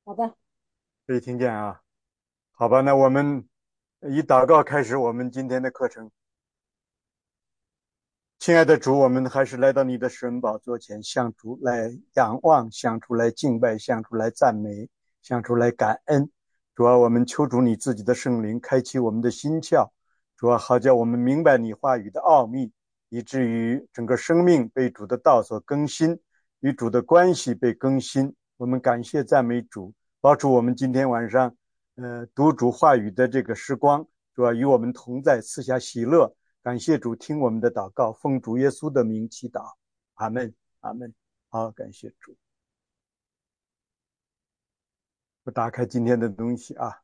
好的。 可以听见啊。好吧，那我们以祷告开始我们今天的课程。亲爱的主，我们还是来到你的施恩宝座前，向主来仰望，向主来敬拜，向主来赞美，向主来感恩。主啊，我们求主你自己的圣灵开启我们的心窍，主啊，好叫我们明白你话语的奥秘，以至于整个生命被主的道所更新，与主的关系被更新。我们感谢赞美主，保守我们今天晚上读主话语的这个时光，主啊，与我们同在，赐下喜乐。感谢主听我们的祷告，奉主耶稣的名祈祷，阿门，阿门。好，感谢主。我打开今天的东西啊。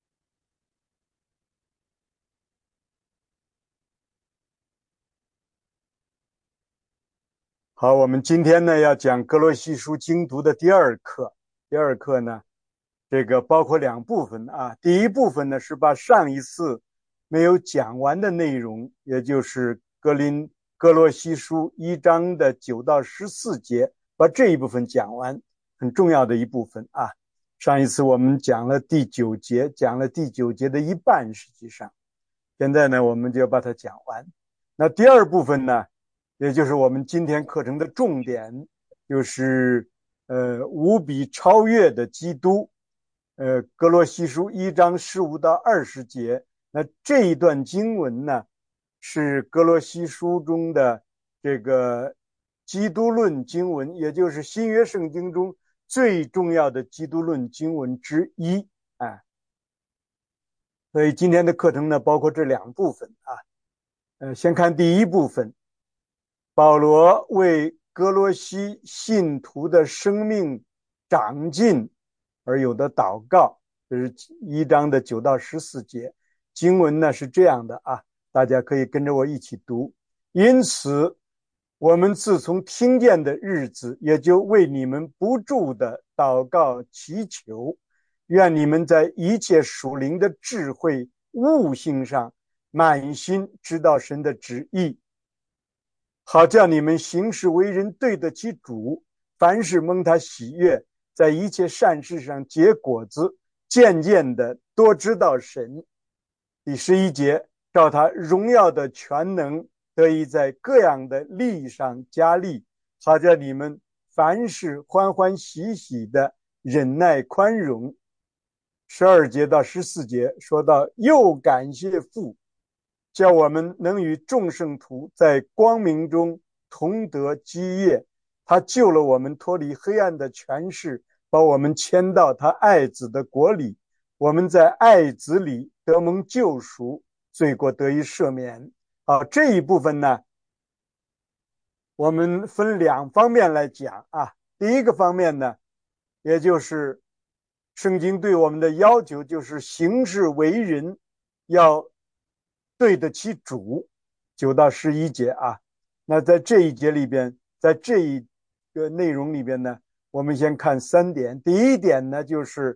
好，我们今天呢要讲哥罗西书精读的第二课。第二课呢，这个包括两部分啊。第一部分呢是把上一次没有讲完的内容，也就是哥罗西书1章的9到14节，把这一部分讲完，很重要的一部分啊。上一次我们讲了第9节，讲了第9节的一半，实际上现在呢我们就要把它讲完。那第二部分呢，也就是我们今天课程的重点，就是无比超越的基督。哥罗西书1章15到20节。那这一段经文呢，是哥罗西书中的这个基督论经文，也就是新约圣经中最重要的基督论经文之一。哎，所以今天的课程呢，包括这两部分啊。先看第一部分，保罗为哥罗西信徒的生命长进而有的祷告，这是1章的9到14节。经文呢是这样的啊，大家可以跟着我一起读。因此，我们自从听见的日子，也就为你们不住的祷告祈求，愿你们在一切属灵的智慧悟性上满心知道神的旨意，好叫你们行事为人对得起主，凡事蒙他喜悦，在一切善事上结果子，渐渐的多知道神。第11节，照他荣耀的全能，得以在各样的力上加力，好叫你们凡事欢欢喜喜的忍耐宽容。12节到14节说到，又感谢父，叫我们能与众圣徒在光明中同得基业。他救了我们脱离黑暗的权势，把我们迁到他爱子的国里。我们在爱子里得蒙救赎，罪过得以赦免。好，这一部分呢，我们分两方面来讲啊。第一个方面呢，也就是圣经对我们的要求，就是行事为人要对得起主，9到11节啊。那在这一节里边，在这一个内容里边呢，我们先看3点。第一点呢，就是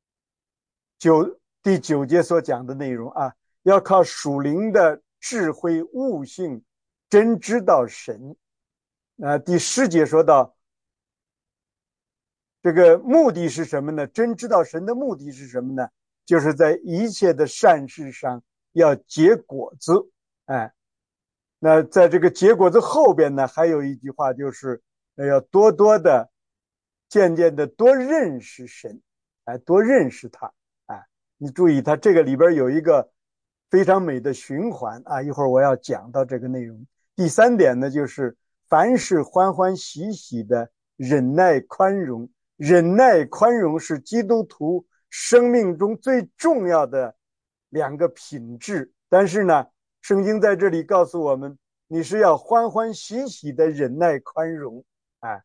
第九节所讲的内容啊，要靠属灵的智慧悟性，真知道神。第10节说到，这个目的是什么呢？真知道神的目的是什么呢？就是在一切的善事上要结果子。哎，那在这个结果子后边呢，还有一句话，就是要多多的、渐渐的多认识神，哎，多认识他。哎，你注意，他这个里边有一个非常美的循环啊，一会儿我要讲到这个内容。第3点呢，就是凡事欢欢喜喜的忍耐宽容。忍耐宽容是基督徒生命中最重要的两个品质，但是呢，圣经在这里告诉我们，你是要欢欢喜喜的忍耐宽容。哎，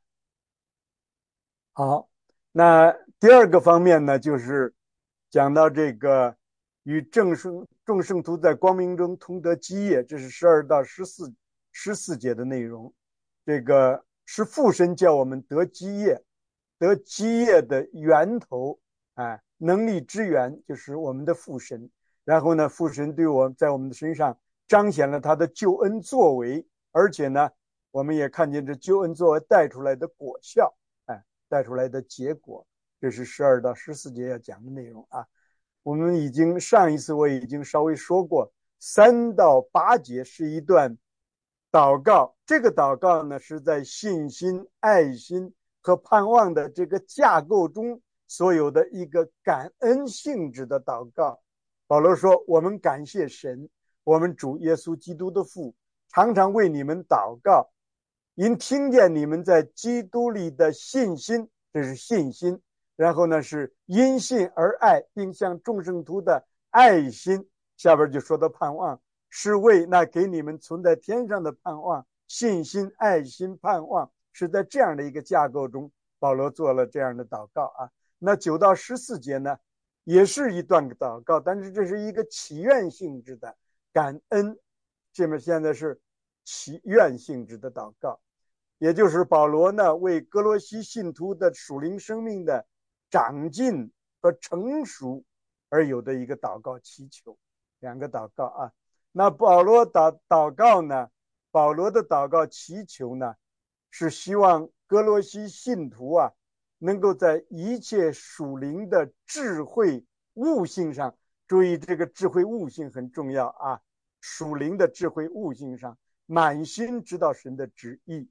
好，那第二个方面呢，就是讲到这个与众圣徒在光明中同得基业，这是12到14节的内容。这个是父神叫我们得基业，得基业的源头，哎，能力之源就是我们的父神。然后呢，父神对我在我们的身上彰显了他的救恩作为，而且呢，我们也看见这救恩作为带出来的果效，哎，带出来的结果。 这是12到14节要讲的内容啊。我们上一次我已经稍微说过，3到8节是一段祷告，这个祷告呢是在信心、爱心和盼望的这个架构中所有的一个感恩性质的祷告。保罗说，我们感谢神，我们主耶稣基督的父，常常为你们祷告，因听见你们在基督里的信心，这是信心，然后呢是因信而爱，并向众圣徒的爱心，下边就说到盼望，是为那给你们存在天上的盼望。信心、爱心、盼望是在这样的一个架构中，保罗做了这样的祷告啊。那9到14节呢，也是一段祷告，但是这是一个祈愿性质的感恩，这么现在是祈愿性质的祷告，也就是保罗呢为哥罗西信徒的属灵生命的长进和成熟而有的一个祷告祈求，两个祷告啊。那保罗祷告呢，保罗的祷告祈求呢，是希望哥罗西信徒啊能够在一切属灵的智慧悟性上，注意这个智慧悟性很重要啊，属灵的智慧悟性上满心知道神的旨意，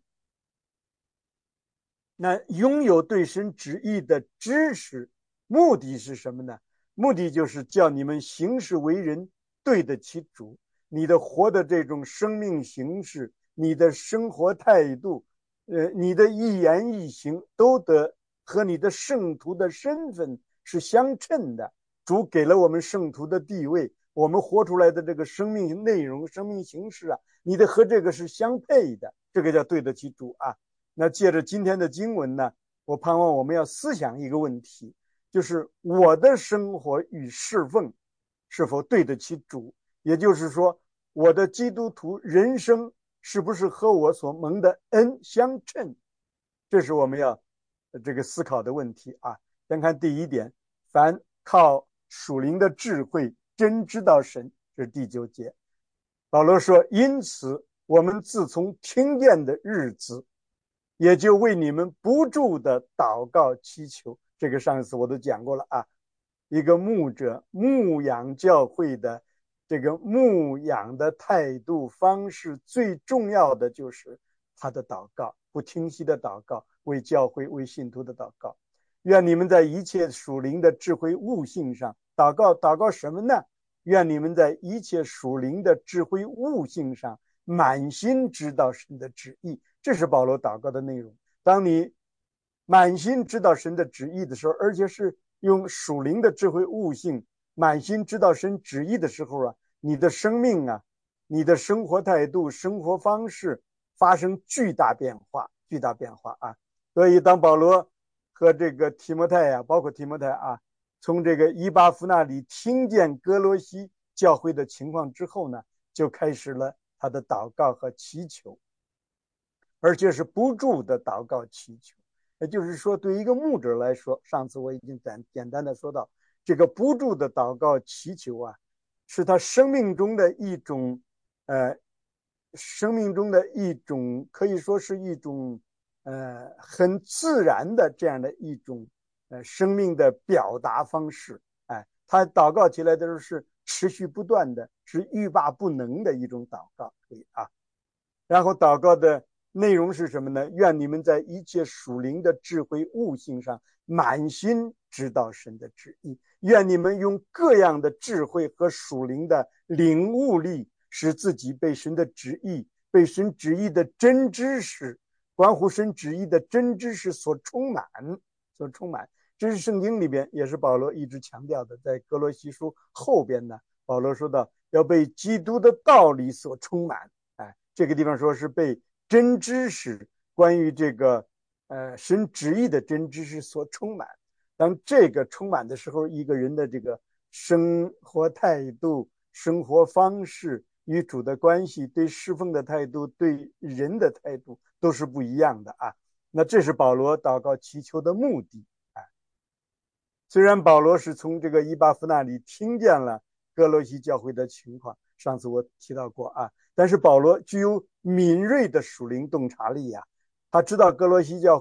那拥有对神旨意的知识，目的是什么呢？目的就是叫你们行事为人对得起主，你的活的这种生命形式，你的生活态度，你的一言一行都得和你的圣徒的身份是相称的。主给了我们圣徒的地位，我们活出来的这个生命内容、生命形式啊，你的和这个是相配的，这个叫对得起主啊。那借着今天的经文呢，我盼望我们要思想一个问题，就是我的生活与侍奉是否对得起主，也就是说我的基督徒人生是不是和我所蒙的恩相称，这是我们要这个思考的问题啊。先看第一点，凡靠属灵的智慧真知道神，这是第9节。保罗说，因此我们自从听见的日子，也就为你们不住的祷告祈求，这个上一次我都讲过了啊。一个牧者牧养教会的这个牧养的态度方式，最重要的就是他的祷告，不停息的祷告，为教会为信徒的祷告。愿你们在一切属灵的智慧悟性上祷告，祷告什么呢？愿你们在一切属灵的智慧悟性上满心知道神的旨意，这是保罗祷告的内容。当你满心知道神的旨意的时候，而且是用属灵的智慧悟性满心知道神旨意的时候啊，你的生命啊，你的生活态度、生活方式发生巨大变化啊。所以当保罗和这个提摩太啊，包括提摩太啊，从这个以巴弗那里听见哥罗西教会的情况之后呢，就开始了他的祷告和祈求，而且是不住的祷告祈求。也就是说，对一个牧者来说，上次我已经简单的说到，这个不住的祷告祈求啊，是他生命中的一种可以说是一种很自然的这样的一种生命的表达方式。哎，他祷告起来的时候是持续不断的，是欲罢不能的一种祷告，可以啊。然后祷告的内容是什么呢？愿你们在一切属灵的智慧悟性上满心知道神的旨意，愿你们用各样的智慧和属灵的领悟力，使自己被神的旨意、被神旨意的真知识、关乎神旨意的真知识所充满。这是圣经里边也是保罗一直强调的，在哥罗西书后边呢，保罗说到要被基督的道理所充满。这个地方说是被真知识，关于这个神旨意的真知识所充满。当这个充满的时候，一个人的这个生活态度、生活方式与主的关系、对侍奉的态度、对人的态度都是不一样的啊。那这是保罗祷告祈求的目的。虽然保罗是从这个以巴弗那里听见了哥罗西教会的情况，上次我提到过啊，但是保罗具有敏锐的属灵洞察力啊，他知道哥罗西教会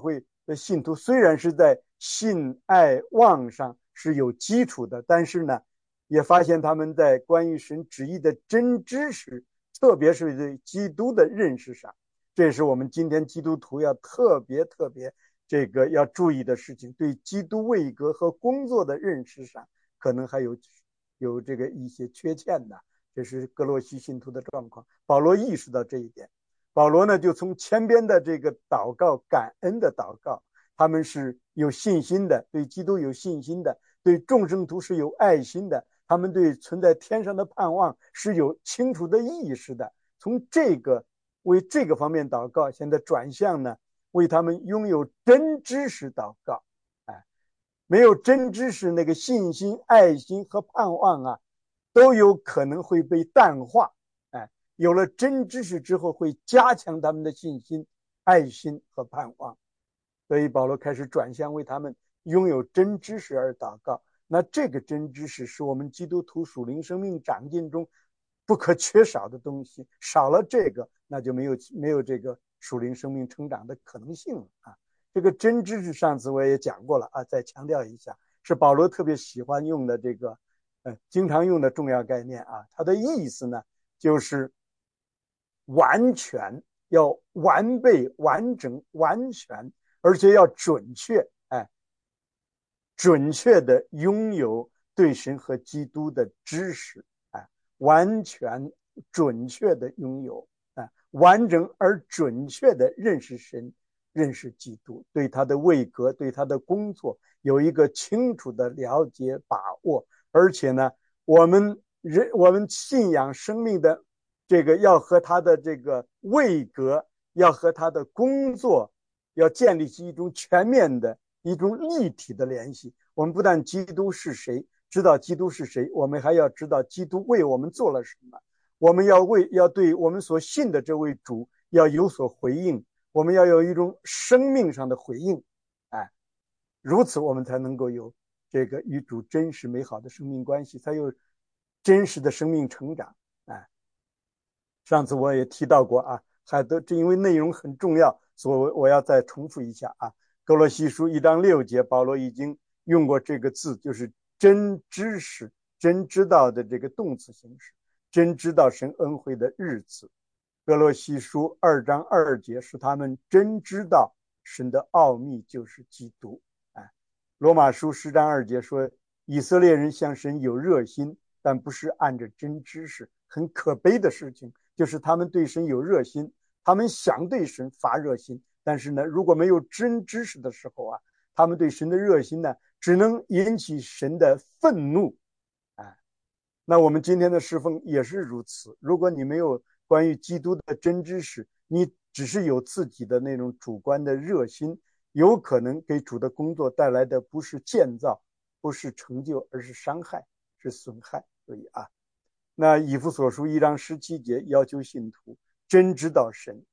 的信徒虽然是在信爱望上是有基础的，但是呢，也发现他们在关于神旨意的真知识，特别是对基督的认识上，这是我们今天基督徒要特别这个要注意的事情。对基督位格和工作的认识上，可能还有这个一些缺陷的。这是哥罗西信徒的状况。保罗意识到这一点，保罗呢就从前边的这个祷告，感恩的祷告，他们是有信心的，对基督有信心的，对众圣徒是有爱心的，他们对存在天上的盼望是有清楚的意识的。从这个为这个方面祷告，现在转向呢，为他们拥有真知识祷告。没有真知识，那个信心、爱心和盼望啊，都有可能会被淡化。有了真知识之后，会加强他们的信心、爱心和盼望。所以保罗开始转向为他们拥有真知识而祷告。那这个真知识是我们基督徒属灵生命长进中不可缺少的东西，少了这个，那就没有这个属灵生命成长的可能性了啊。这个真知识上次我也讲过了啊，再强调一下，是保罗特别喜欢用的这个经常用的重要概念啊。它的意思呢就是完全，要完备、完整、完全，而且要准确，准确的拥有对神和基督的知识，完全准确的拥有，完整而准确的认识神、认识基督，对他的位格、对他的工作有一个清楚的了解、把握。而且呢，我们信仰生命的这个要和他的这个位格，要和他的工作，要建立起一种全面的、一种立体的联系。我们不但基督是谁，知道基督是谁，我们还要知道基督为我们做了什么。我们要对我们所信的这位主要有所回应，我们要有一种生命上的回应，如此我们才能够有这个与主真实美好的生命关系，才有真实的生命成长。上次我也提到过啊，这因为内容很重要，所以我要再重复一下啊。哥罗西书1章6节，保罗已经用过这个字，就是真知识、真知道的这个动词形式，真知道神恩惠的日子。哥罗西书2章2节是他们真知道神的奥秘就是基督。罗马书10章2节说，以色列人向神有热心，但不是按着真知识。很可悲的事情就是他们对神有热心，他们想对神发热心，但是呢，如果没有真知识的时候啊，他们对神的热心呢，只能引起神的愤怒。那我们今天的侍奉也是如此。如果你没有关于基督的真知识，你只是有自己的那种主观的热心，有可能给主的工作带来的不是建造，不是成就，而是伤害，是损害。所以那以弗所书1章17节要求信徒真知道神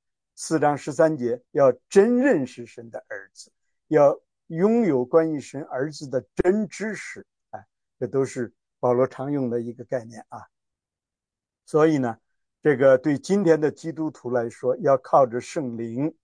，4章13节要真认识神的儿子，要拥有关于神儿子的真知识，这都是保罗常用的一个概念啊。所以呢，这个对今天的基督徒来说，要靠着圣灵，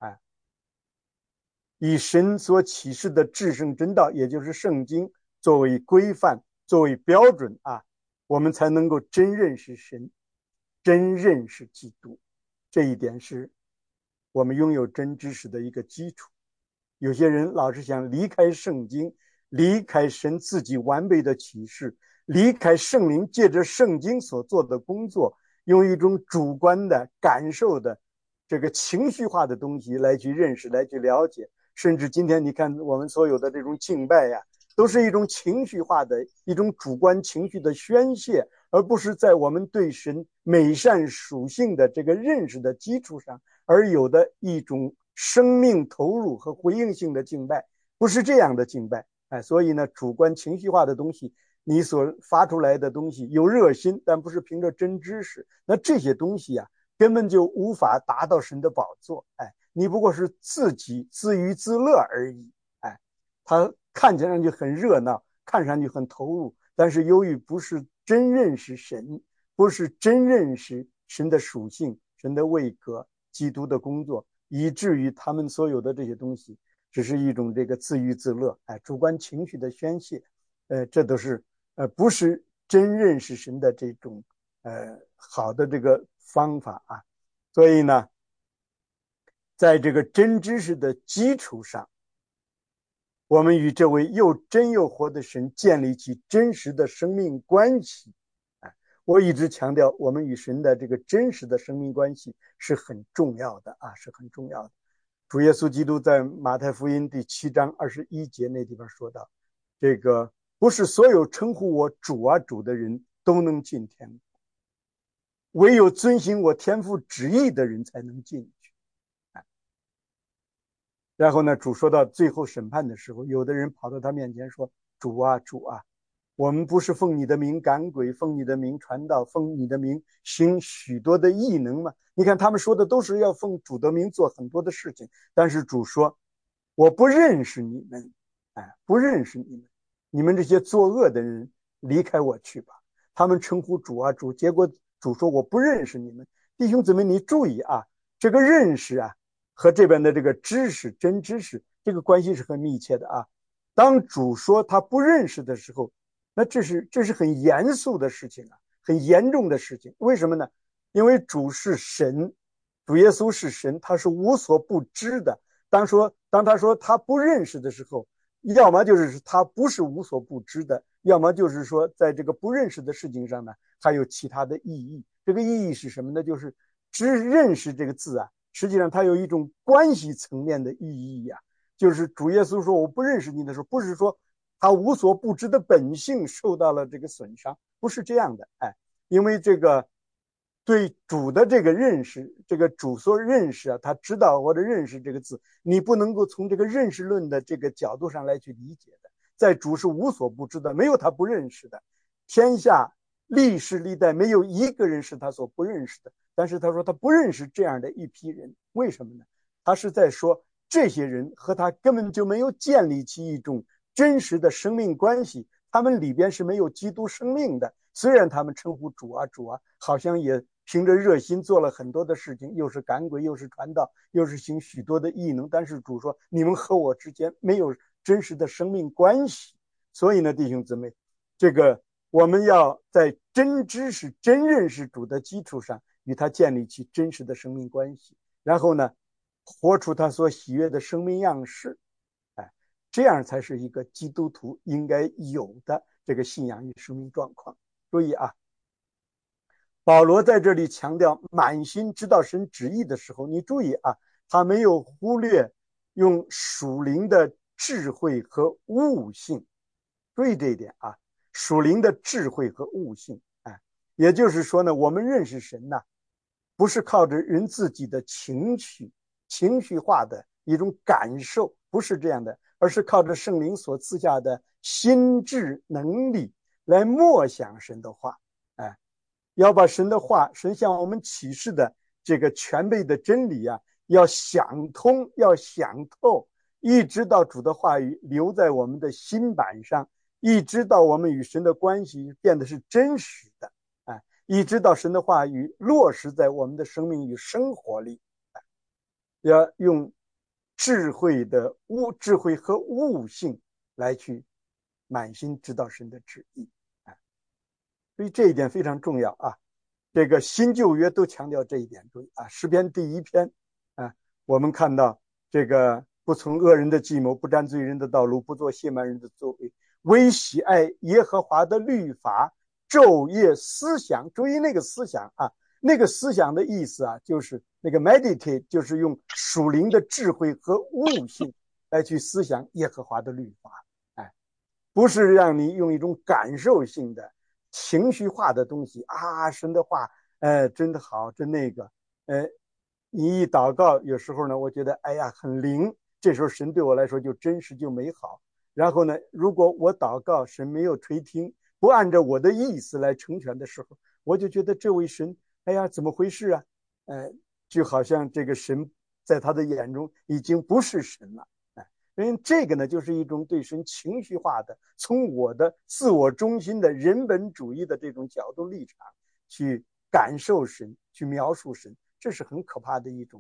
以神所启示的至圣真道，也就是圣经作为规范，作为标准我们才能够真认识神，真认识基督。这一点是我们拥有真知识的一个基础。有些人老是想离开圣经，离开神自己完备的启示，离开圣灵借着圣经所做的工作，用一种主观的感受的这个情绪化的东西来去认识，来去了解。甚至今天你看我们所有的这种敬拜都是一种情绪化的一种主观情绪的宣泄，而不是在我们对神美善属性的这个认识的基础上而有的一种生命投入和回应性的敬拜，不是这样的敬拜。所以呢，主观情绪化的东西，你所发出来的东西有热心，但不是凭着真知识，那这些东西根本就无法达到神的宝座。你不过是自己自娱自乐而已。他看起来就很热闹，看上去很投入，但是由于不是真认识神，不是真认识神的属性、神的位格、基督的工作， 以至于他们所有的这些东西只是一种这个自娱自乐，主观情绪的宣泄，这都是不是真认识神的这种好的这个方法啊。所以呢，在这个真知识的基础上，我们与这位又真又活的神建立起真实的生命关系。我一直强调，我们与神的这个真实的生命关系是很重要的啊，是很重要的。主耶稣基督在马太福音第7章21节那地方说到，这个不是所有称呼我主啊主的人都能进天国，唯有遵行我天父旨意的人才能进去。然后呢，主说到最后审判的时候，有的人跑到他面前说，主啊主啊，我们不是奉你的名赶鬼，奉你的名传道，奉你的名行许多的异能吗？你看他们说的都是要奉主的名做很多的事情，但是主说，我不认识你们，不认识你们，你们这些作恶的人，离开我去吧。他们称呼主啊主，结果主说我不认识你们。弟兄姊妹，你注意啊，这个认识啊和这边的这个知识，真知识，这个关系是很密切的啊。当主说他不认识的时候，那这是很严肃的事情啊，很严重的事情。为什么呢？因为主是神，主耶稣是神，他是无所不知的。当他说他不认识的时候，要么就是他不是无所不知的，要么就是说在这个不认识的事情上呢，还有其他的意义。这个意义是什么呢？就是认识这个字啊，实际上它有一种关系层面的意义啊。就是主耶稣说我不认识你的时候，不是说他无所不知的本性受到了这个损伤，不是这样的。因为这个对主的这个认识，这个主所认识啊，他知道或者认识这个字，你不能够从这个认识论的这个角度上来去理解的。在主是无所不知的，没有他不认识的。天下历世历代没有一个人是他所不认识的。但是他说他不认识这样的一批人，为什么呢？他是在说这些人和他根本就没有建立起一种真实的生命关系，他们里边是没有基督生命的。虽然他们称呼主啊主啊，好像也凭着热心做了很多的事情，又是赶鬼，又是传道，又是行许多的异能，但是主说你们和我之间没有真实的生命关系。所以呢，弟兄姊妹，这个我们要在真知识、真认识主的基础上，与他建立起真实的生命关系，然后呢，活出他所喜悦的生命样式。这样才是一个基督徒应该有的这个信仰与生命状况。注意啊，保罗在这里强调满心知道神旨意的时候，你注意啊，他没有忽略用属灵的智慧和悟性。注意这一点啊，属灵的智慧和悟性。也就是说呢，我们认识神呢，不是靠着人自己的情绪化的一种感受，不是这样的，而是靠着圣灵所赐下的心智能力来默想神的话。要把神的话，神向我们启示的这个全备的真理啊，要想通，要想透，一直到主的话语留在我们的心板上，一直到我们与神的关系变得是真实的，一直到神的话语落实在我们的生命与生活里。要用智慧和悟性来去满心知道神的旨意。所以这一点非常重要啊！这个新旧约都强调这一点。注意啊，诗篇第1篇我们看到这个不从恶人的计谋，不沾罪人的道路，不做亵慢人的作为，唯喜爱耶和华的律法，昼夜思想。注意那个思想啊，那个思想的意思啊，就是那个 meditate， 就是用属灵的智慧和悟性来去思想耶和华的律法。不是让你用一种感受性的情绪化的东西啊，神的话真的好，真那个你一祷告，有时候呢我觉得哎呀很灵，这时候神对我来说就真实就美好。然后呢，如果我祷告神没有垂听，不按照我的意思来成全的时候，我就觉得这位神哎呀怎么回事啊，就好像这个神在他的眼中已经不是神了。因为这个呢，就是一种对神情绪化的，从我的自我中心的人本主义的这种角度立场去感受神，去描述神，这是很可怕的一种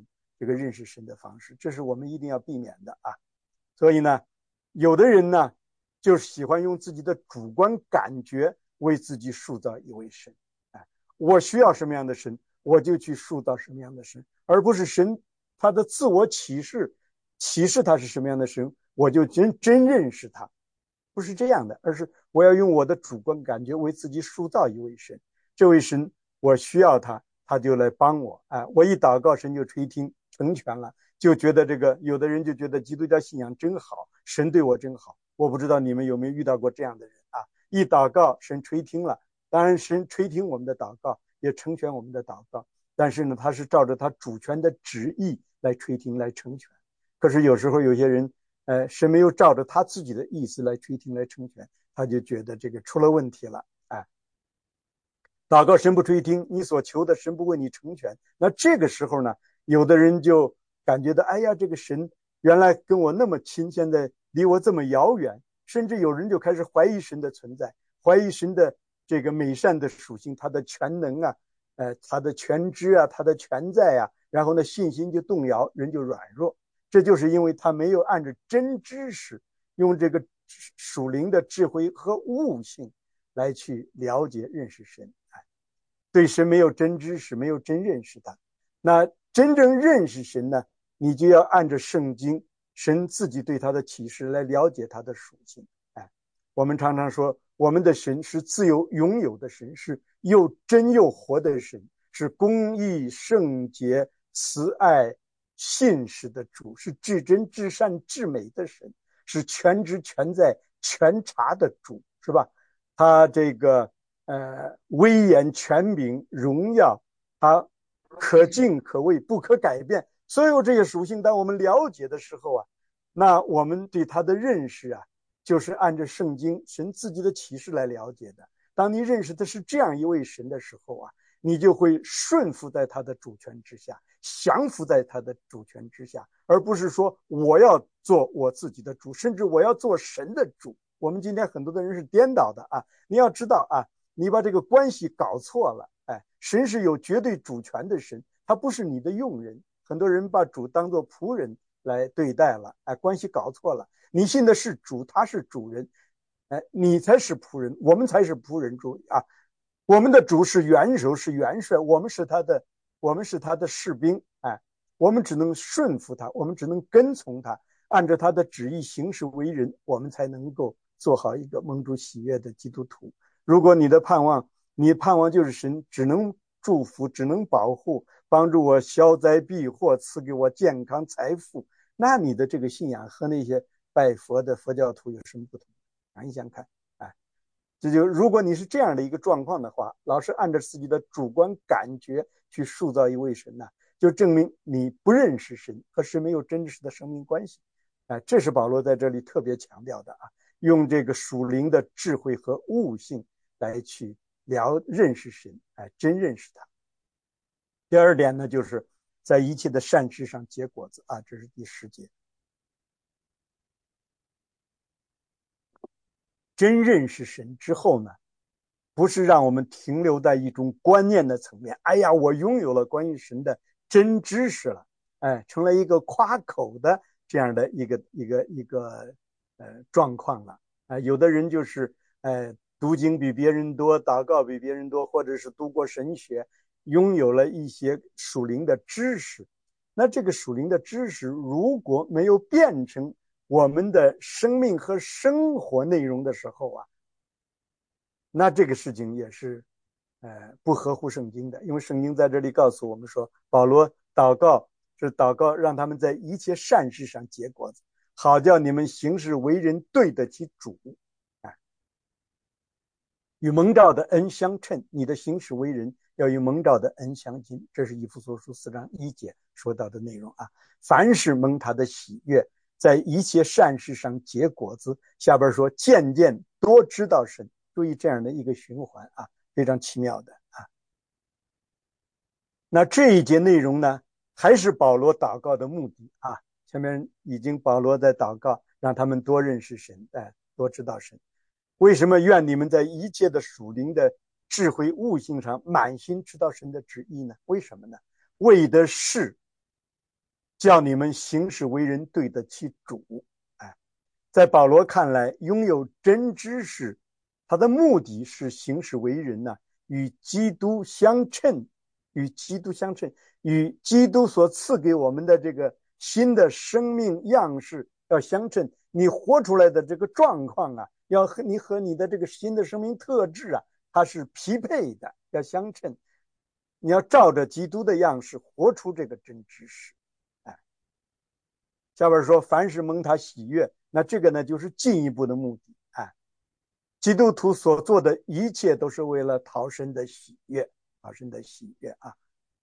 这个认识神的方式，这是我们一定要避免的啊。所以呢，有的人呢就喜欢用自己的主观感觉为自己塑造一位神，我需要什么样的神，我就去塑造什么样的神，而不是神他的自我启示他是什么样的神，我就真认识他，不是这样的，而是我要用我的主观感觉为自己塑造一位神，这位神我需要他，他就来帮我，我一祷告神就垂听成全了，就觉得这个有的人就觉得基督教信仰真好，神对我真好。我不知道你们有没有遇到过这样的人啊？一祷告神垂听了，当然神垂听我们的祷告，也成全我们的祷告，但是呢他是照着他主权的旨意来垂听来成全。可是有时候有些人神没有照着他自己的意思来垂听来成全，他就觉得这个出了问题了，祷告神不垂听，你所求的神不为你成全，那这个时候呢，有的人就感觉到，哎呀，这个神原来跟我那么亲，现在离我这么遥远，甚至有人就开始怀疑神的存在，怀疑神的这个美善的属性，他的全能啊，他的全知啊，他的全在啊，然后呢，信心就动摇，人就软弱，这就是因为他没有按着真知识，用这个属灵的智慧和悟性来去了解认识神，对神没有真知识，没有真认识他。那真正认识神呢，你就要按着圣经神自己对他的启示来了解他的属性。我们常常说我们的神是自由拥有的神，是又真又活的神，是公义圣洁慈爱信实的主，是至真至善至美的神，是全知全在全察的主，是吧？他这个威严权柄荣耀，他可敬可畏不可改变，所有这些属性当我们了解的时候啊，那我们对他的认识啊，就是按照圣经神自己的启示来了解的。当你认识的是这样一位神的时候啊，你就会顺服在他的主权之下，降服在他的主权之下，而不是说我要做我自己的主，甚至我要做神的主。我们今天很多的人是颠倒的啊，你要知道啊，你把这个关系搞错了。神是有绝对主权的神，他不是你的用人。很多人把主当作仆人来对待了，关系搞错了。你信的是主，他是主人，你才是仆人，我们才是仆人。注意啊，我们的主是元首，是元帅，我们是他的士兵，我们只能顺服他，我们只能跟从他，按照他的旨意行事为人，我们才能够做好一个蒙主喜悦的基督徒。如果你盼望就是神只能祝福，只能保护，帮助我消灾避祸，赐给我健康财富，那你的这个信仰和那些拜佛的佛教徒有什么不同？想一想看，这就如果你是这样的一个状况的话，老是按照自己的主观感觉去塑造一位神呢，就证明你不认识神，和神没有真实的生命关系。这是保罗在这里特别强调的啊，用这个属灵的智慧和悟性来去认识神，真认识他。第二点呢，就是在一切的善事上结果子啊，这是第10节。真认识神之后呢，不是让我们停留在一种观念的层面，哎呀，我拥有了关于神的真知识了，成了一个夸口的这样的一个状况了。有的人就是读经比别人多，祷告比别人多，或者是读过神学，拥有了一些属灵的知识。那这个属灵的知识如果没有变成我们的生命和生活内容的时候啊，那这个事情也是不合乎圣经的。因为圣经在这里告诉我们说，保罗祷告是祷告让他们在一切善事上结果子，好叫你们行事为人对得起主，与蒙召的恩相称，你的行事为人要与蒙召的恩相近，这是以弗所书4章1节说到的内容啊。凡是蒙他的喜悦，在一切善事上结果子，下边说渐渐多知道神。注意这样的一个循环啊，非常奇妙的啊。那这一节内容呢，还是保罗祷告的目的啊。前面已经保罗在祷告，让他们多认识神，多知道神。为什么愿你们在一切的属灵的智慧悟性上满心知道神的旨意呢？为什么呢？为的是叫你们行事为人对得起主。在保罗看来，拥有真知识，他的目的是行事为人呢，与基督相称，与基督所赐给我们的这个新的生命样式要相称。你活出来的这个状况啊，你和你的这个新的生命特质啊，它是匹配的，要相称。你要照着基督的样式活出这个真知识。下边说，凡是蒙他喜悦，那这个呢，就是进一步的目的。基督徒所做的一切都是为了讨神的喜悦，讨神的喜悦啊。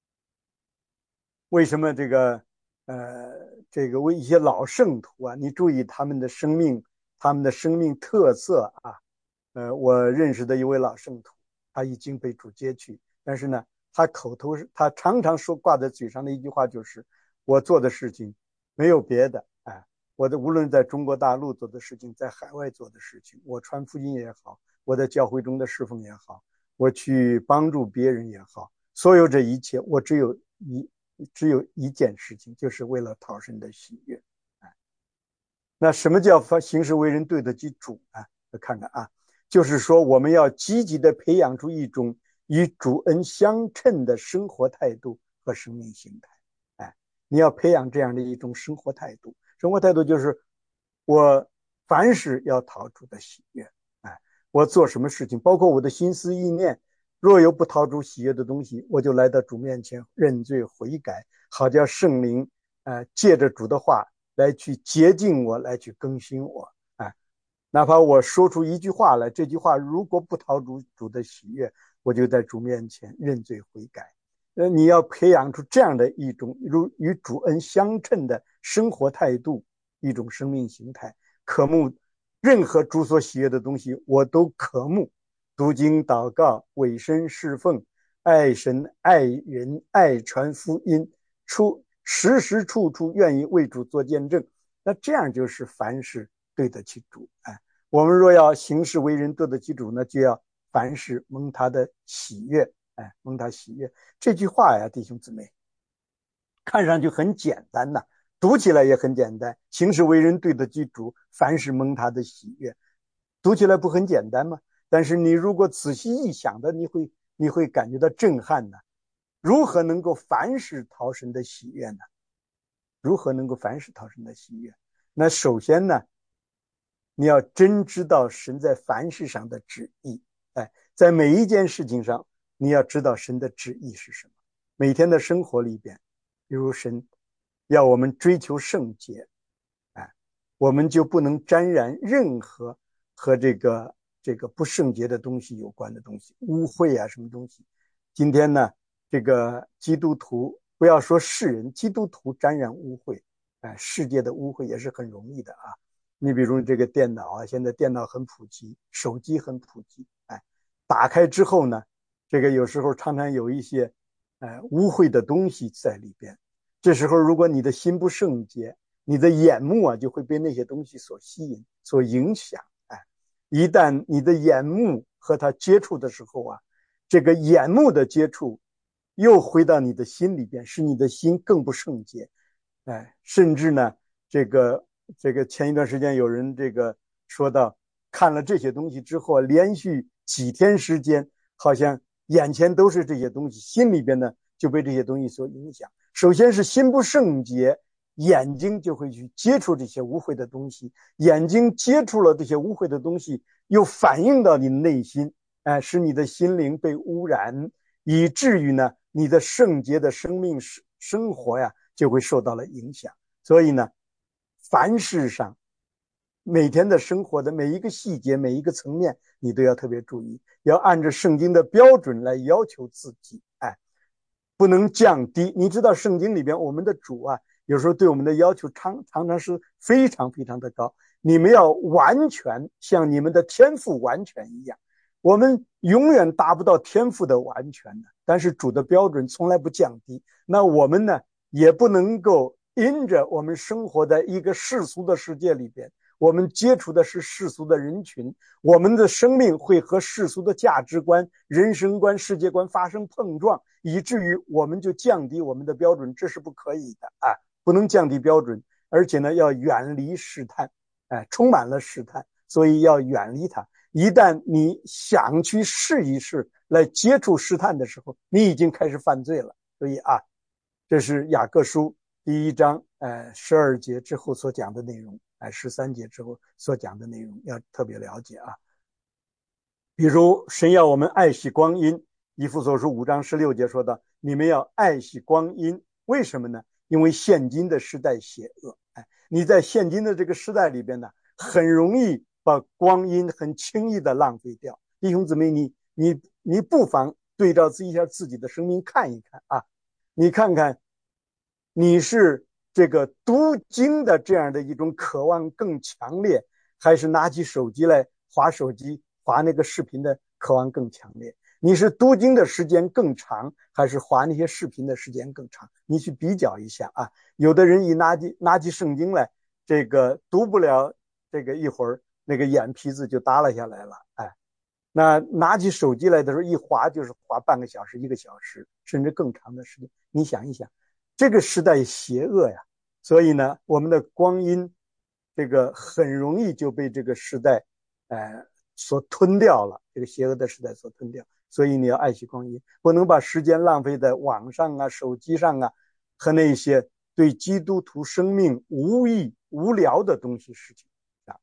为什么这个为一些老圣徒啊，你注意他们的生命特色啊。我认识的一位老圣徒，他已经被主接去，但是呢，他常常说挂在嘴上的一句话就是：我做的事情没有别的，我的无论在中国大陆做的事情，在海外做的事情，我传福音也好，我在教会中的侍奉也好，我去帮助别人也好，所有这一切，我只有一件事情，就是为了讨神的喜悦。那什么叫行事为人对得起主呢？看看啊，就是说我们要积极的培养出一种与主恩相称的生活态度和生命形态。你要培养这样的一种生活态度。生活态度就是我凡事要讨主的喜悦。我做什么事情，包括我的心思意念，若有不讨主喜悦的东西，我就来到主面前认罪悔改，好叫圣灵借着主的话来去洁净我，来去更新我。哪怕我说出一句话来，这句话如果不讨主的喜悦，我就在主面前认罪悔改。你要培养出这样的一种与主恩相称的生活态度，一种生命形态。渴慕任何主所喜悦的东西，我都渴慕。读经祷告，委身侍奉，爱神爱人，爱传福音，时时处处愿意为主做见证。那这样就是凡事对得起主。我们若要行事为人对得起主呢，就要凡事蒙他的喜悦。蒙他喜悦，这句话呀，弟兄姊妹，看上去很简单呐，读起来也很简单。行事为人对得起主，凡事蒙他的喜悦，读起来不很简单吗？但是你如果仔细一想的，你会感觉到震撼呢。如何能够凡事讨神的喜悦呢？如何能够凡事讨神的喜悦？那首先呢，你要真知道神在凡事上的旨意。在每一件事情上，你要知道神的旨意是什么。每天的生活里边，比如神要我们追求圣洁，我们就不能沾染任何和这个不圣洁的东西有关的东西，污秽啊什么东西。今天呢，这个基督徒，不要说世人，基督徒沾染污秽，世界的污秽也是很容易的啊。你比如这个电脑啊，现在电脑很普及，手机很普及，打开之后呢，这个有时候常常有一些污秽的东西在里边。这时候如果你的心不圣洁，你的眼目啊就会被那些东西所吸引，所影响。一旦你的眼目和它接触的时候啊，这个眼目的接触又回到你的心里边，使你的心更不圣洁。甚至呢，这个前一段时间有人这个说到，看了这些东西之后，连续几天时间，好像眼前都是这些东西，心里边呢就被这些东西所影响。首先是心不圣洁，眼睛就会去接触这些污秽的东西，眼睛接触了这些污秽的东西，又反映到你的内心，使你的心灵被污染，以至于呢，你的圣洁的生命生活呀就会受到了影响。所以呢，凡事上每天的生活的每一个细节，每一个层面，你都要特别注意，要按照圣经的标准来要求自己。不能降低。你知道圣经里边我们的主啊，有时候对我们的要求常常是非常非常的高。你们要完全像你们的天父完全一样。我们永远达不到天父的完全的，但是主的标准从来不降低。那我们呢，也不能够因着我们生活在一个世俗的世界里边，我们接触的是世俗的人群，我们的生命会和世俗的价值观、人生观、世界观发生碰撞，以至于我们就降低我们的标准，这是不可以的。 不能降低标准，而且呢要远离试探，充满了试探，所以要远离它。一旦你想去试一试来接触试探的时候，你已经开始犯罪了。所以啊，这是雅各书第1章12节之后所讲的内容，13节之后所讲的内容要特别了解啊。比如神要我们爱惜光阴，以弗所书5章16节说的，你们要爱惜光阴，为什么呢？因为现今的时代邪恶，你在现今的这个时代里边呢，很容易把光阴很轻易的浪费掉。弟兄姊妹，你不妨对照一下自己的生命看一看啊，你看看你是这个读经的这样的一种渴望更强烈，还是拿起手机来滑手机滑那个视频的渴望更强烈？你是读经的时间更长，还是滑那些视频的时间更长？你去比较一下啊。有的人一拿起圣经来，这个读不了这个一会儿，那个眼皮子就耷拉下来了，那拿起手机来的时候一滑就是滑半个小时、1个小时，甚至更长的时间。你想一想，这个时代邪恶呀，所以呢，我们的光阴这个很容易就被这个时代所吞掉了，这个邪恶的时代所吞掉。所以你要爱惜光阴，不能把时间浪费在网上啊、手机上啊和那些对基督徒生命无益无聊的东西事情上。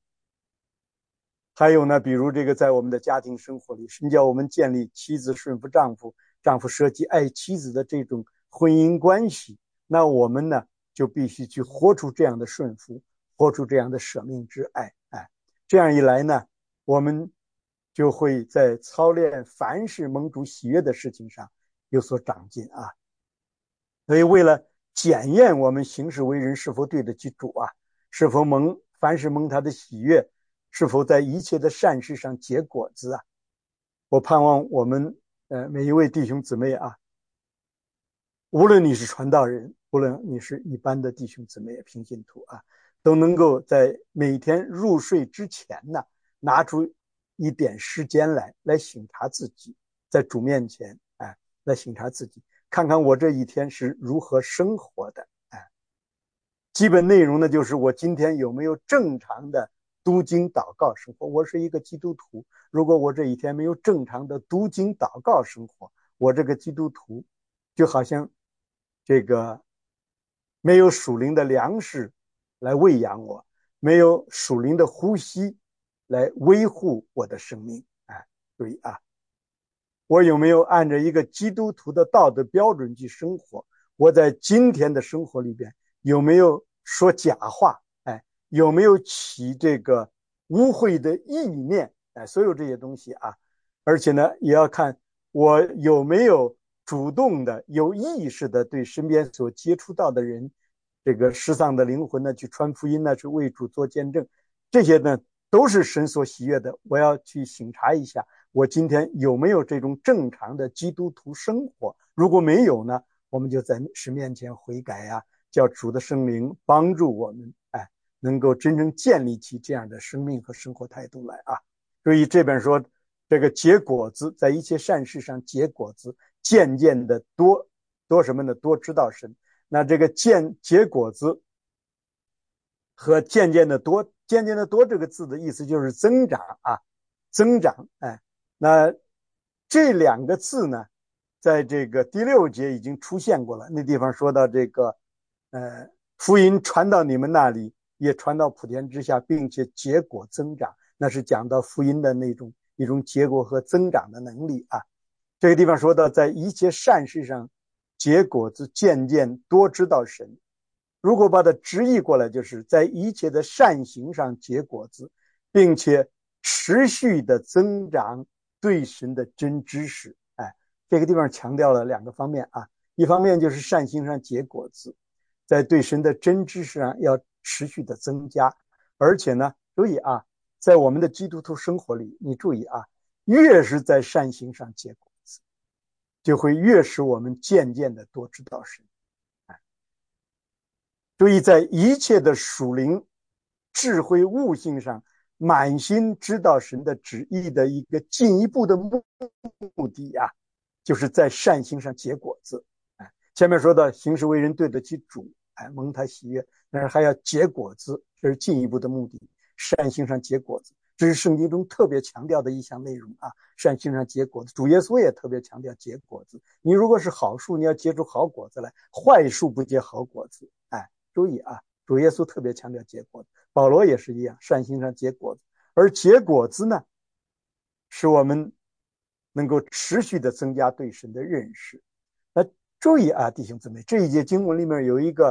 还有呢，比如这个在我们的家庭生活里，神叫我们建立妻子顺服丈夫，丈夫舍己爱妻子的这种婚姻关系，那我们呢就必须去活出这样的顺服，活出这样的舍命之爱。这样一来呢，我们就会在操练凡是蒙主喜悦的事情上有所长进啊。所以为了检验我们行事为人是否对得起主啊，是否凡是蒙他的喜悦，是否在一切的善事上结果子啊，我盼望我们每一位弟兄姊妹啊，无论你是传道人，无论你是一般的弟兄姊妹平信徒啊，都能够在每天入睡之前呢，拿出一点时间来省察自己，在主面前来省察自己，看看我这一天是如何生活的。基本内容呢，就是我今天有没有正常的读经祷告生活。我是一个基督徒，如果我这一天没有正常的读经祷告生活，我这个基督徒就好像这个没有属灵的粮食来喂养我，没有属灵的呼吸来维护我的生命。注意啊，我有没有按照一个基督徒的道德标准去生活？我在今天的生活里边有没有说假话？有没有起这个污秽的意念？所有这些东西啊，而且呢，也要看我有没有主动的、有意识的对身边所接触到的人，这个失丧的灵魂呢，去传福音呢，去为主做见证，这些呢都是神所喜悦的。我要去省察一下，我今天有没有这种正常的基督徒生活？如果没有呢，我们就在神面前悔改呀，叫主的圣灵帮助我们，能够真正建立起这样的生命和生活态度来啊。所以这本说这个结果子，在一切善事上结果子，渐渐的多什么呢？多知道神。那这个结果子和渐渐的多这个字的意思就是增长啊，增长。那这2个字呢，在这个第6节已经出现过了。那地方说到这个福音传到你们那里，也传到普天之下，并且结果增长，那是讲到福音的那种一种结果和增长的能力啊。这个地方说到在一切善事上结果子，渐渐多知道神。如果把它直译过来，就是在一切的善行上结果子，并且持续的增长对神的真知识。这个地方强调了2个方面啊，一方面就是善行上结果子，在对神的真知识上要持续的增加，而且呢，注意啊，在我们的基督徒生活里，你注意啊，越是在善行上结果子，就会越使我们渐渐的多知道神。注意，在一切的属灵智慧悟性上，满心知道神的旨意的一个进一步的目的啊，就是在善行上结果子。前面说到行事为人对得起主， 蒙他喜悦，但是还要结果子，这是进一步的目的。善行上结果子，这是圣经中特别强调的一项内容啊。善行上结果子，主耶稣也特别强调结果子。你如果是好树，你要结出好果子来，坏树不结好果子。注意啊，主耶稣特别强调结果子，保罗也是一样，善行上结果子。而结果子呢，使我们能够持续的增加对神的认识。那注意啊，弟兄姊妹，这一节经文里面有一个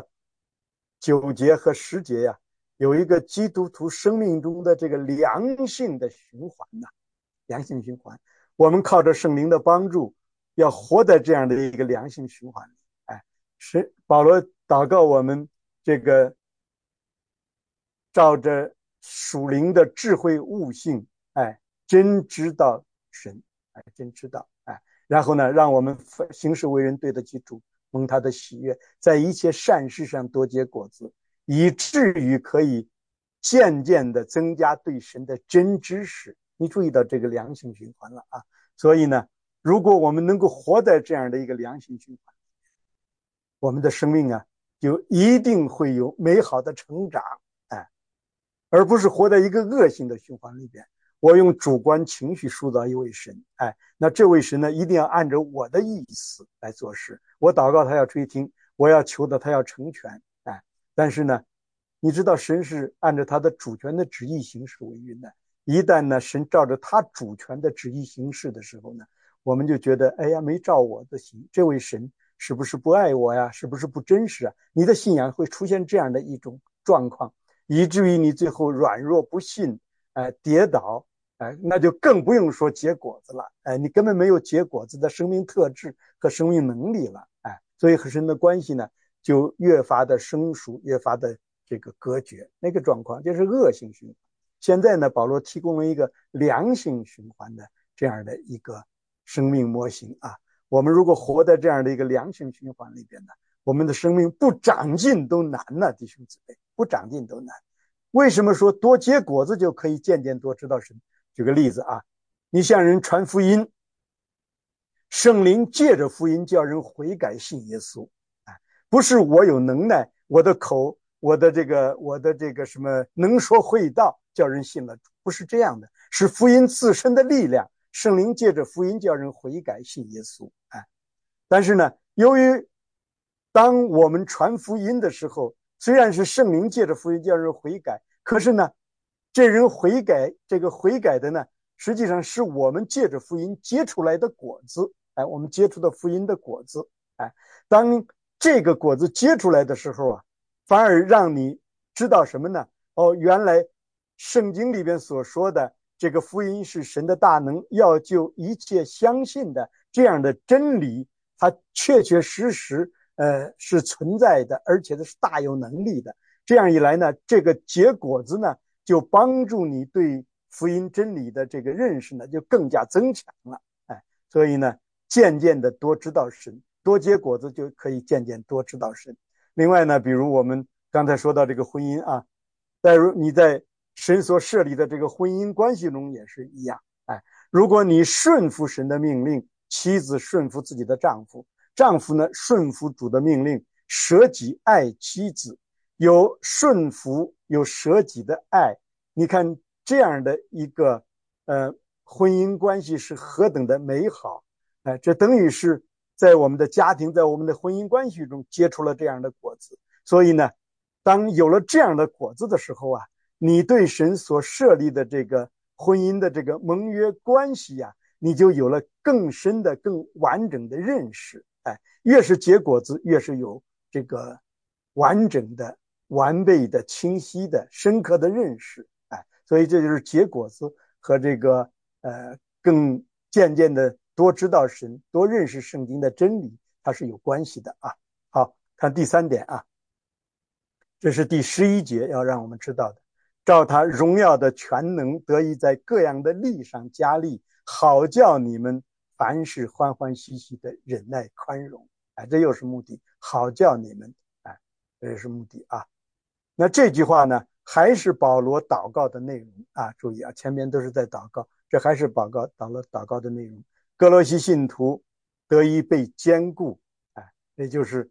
9节和10节呀，有一个基督徒生命中的这个良性的循环呐，良性循环。我们靠着圣灵的帮助，要活在这样的一个良性循环里。是保罗祷告我们这个照着属灵的智慧悟性，真知道神，真知道，然后呢，让我们行事为人对得起主，蒙他的喜悦，在一切善事上多结果子，以至于可以渐渐的增加对神的真知识。你注意到这个良性循环了啊！所以呢，如果我们能够活在这样的一个良性循环，我们的生命啊，就一定会有美好的成长，而不是活在一个恶性的循环里边。我用主观情绪塑造一位神，那这位神呢，一定要按照我的意思来做事。我祷告他要垂听，我要求的他要成全，但是呢，你知道神是按照他的主权的旨意行事为云的。一旦呢，神照着他主权的旨意行事的时候呢，我们就觉得，哎呀，没照我的行，这位神是不是不爱我呀？是不是不真实啊？你的信仰会出现这样的一种状况，以至于你最后软弱不信，跌倒，那就更不用说结果子了，你根本没有结果子的生命特质和生命能力了，所以和神的关系呢，就越发的生疏，越发的这个隔绝，那个状况就是恶性循环。现在呢，保罗提供了一个良性循环的这样的一个生命模型啊。我们如果活在这样的一个良性循环里边呢，我们的生命不长进都难呢，弟兄姊妹，不长进都难。为什么说多结果子就可以渐渐多知道神？举个例子啊，你向人传福音，圣灵借着福音叫人悔改信耶稣，不是我有能耐，我的口，我的这个什么能说会道，叫人信了主，不是这样的，是福音自身的力量，圣灵借着福音叫人悔改信耶稣，但是呢，由于当我们传福音的时候，虽然是圣灵借着福音叫人悔改，可是呢，这人悔改，这个悔改的呢，实际上是我们借着福音结出来的果子，我们结出的福音的果子，当这个果子结出来的时候啊，反而让你知道什么呢？原来圣经里边所说的这个福音是神的大能，要救一切相信的这样的真理，它确确实实是存在的，而且是大有能力的。这样一来呢，这个结果子呢，就帮助你对福音真理的这个认识呢，就更加增强了。所以呢，渐渐的多知道神，多结果子就可以渐渐多知道神。另外呢，比如我们刚才说到这个婚姻啊，你在神所设立的这个婚姻关系中也是一样。如果你顺服神的命令，妻子顺服自己的丈夫，丈夫呢顺服主的命令，舍己爱妻子，有顺服有舍己的爱，你看这样的一个婚姻关系是何等的美好，这等于是在我们的家庭，在我们的婚姻关系中结出了这样的果子。所以呢，当有了这样的果子的时候啊，你对神所设立的这个婚姻的这个盟约关系啊，你就有了更深的更完整的认识。越是结果子，越是有这个完整的完备的清晰的深刻的认识。所以这就是结果子和这个更渐渐的多知道神，多认识圣经的真理，它是有关系的啊。好，看第3点啊，这是第11节要让我们知道的，照他荣耀的全能得以在各样的力上加力，好叫你们凡事欢欢喜喜的忍耐宽容。这又是目的，好叫你们，这也是目的啊。那这句话呢，还是保罗祷告的内容啊。注意啊，前面都是在祷告，这还是祷告的内容。哥罗西信徒得以被坚固，也就是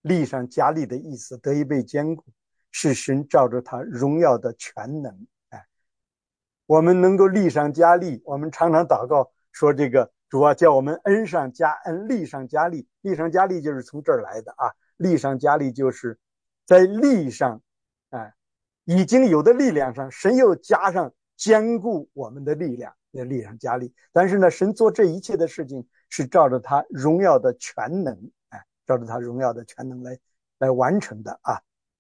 力上加力的意思得以被坚固，是神照着他荣耀的全能。我们能够力上加力，我们常常祷告说这个主啊，叫我们恩上加恩，力上加力。力上加力就是从这儿来的啊，力上加力就是在力上，已经有的力量上，神又加上坚固我们的力量，力上加力。但是呢，神做这一切的事情是照着他荣耀的全能，照着他荣耀的全能来完成的啊。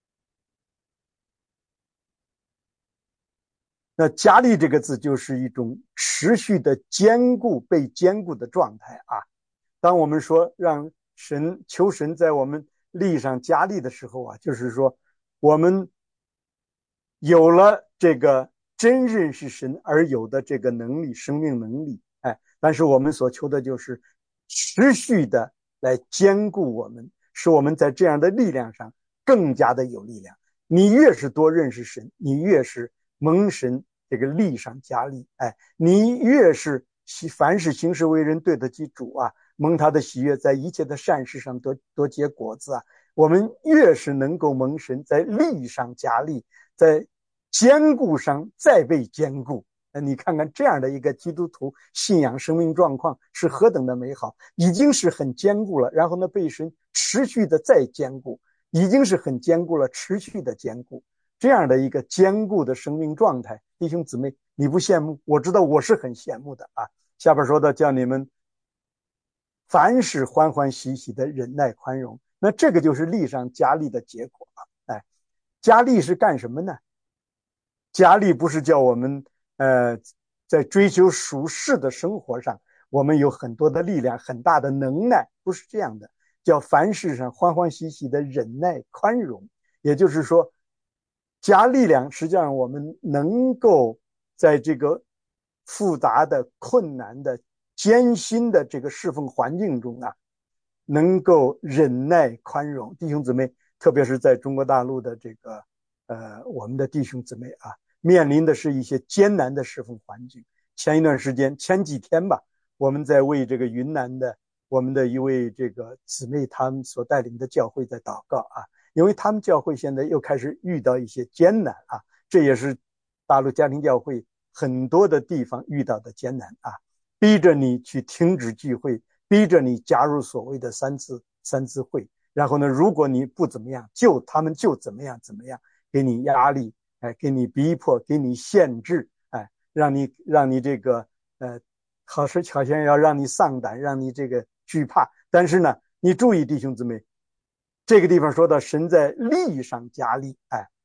那加力这个字就是一种持续的坚固，被坚固的状态啊。当我们说让神求神在我们力上加力的时候啊，就是说我们有了这个真认识神而有的这个能力，生命能力，但是我们所求的就是持续的来坚固我们，使我们在这样的力量上更加的有力量。你越是多认识神，你越是蒙神这个力上加力，你越是凡事行事为人对得起主啊，蒙他的喜悦，在一切的善事上多结果子啊。我们越是能够蒙神在力上加力，在坚固上再被坚固。你看看这样的一个基督徒信仰生命状况是何等的美好，已经是很坚固了，然后呢被神持续的再坚固，已经是很坚固了，持续的坚固。这样的一个坚固的生命状态，弟兄姊妹，你不羡慕？我知道我是很羡慕的啊。下边说到叫你们凡事欢欢喜喜的忍耐宽容，那这个就是力上加力的结果了。加力是干什么呢？加力不是叫我们在追求属世的生活上我们有很多的力量，很大的能耐，不是这样的，叫凡事上欢欢喜喜的忍耐宽容。也就是说加力量实际上我们能够在这个复杂的困难的艰辛的这个侍奉环境中啊，能够忍耐宽容。弟兄姊妹，特别是在中国大陆的这个我们的弟兄姊妹啊，面临的是一些艰难的侍奉环境。前一段时间，前几天吧，我们在为这个云南的我们的一位这个姊妹他们所带领的教会在祷告啊，因为他们教会现在又开始遇到一些艰难啊，这也是大陆家庭教会很多的地方遇到的艰难啊，逼着你去停止聚会，逼着你加入所谓的三次会，然后呢，如果你不怎么样，他们就怎么样，给你压力，给你逼迫，给你限制，让你这个好像要让你丧胆，让你这个惧怕。但是呢，你注意弟兄姊妹，这个地方说到神在力上加力，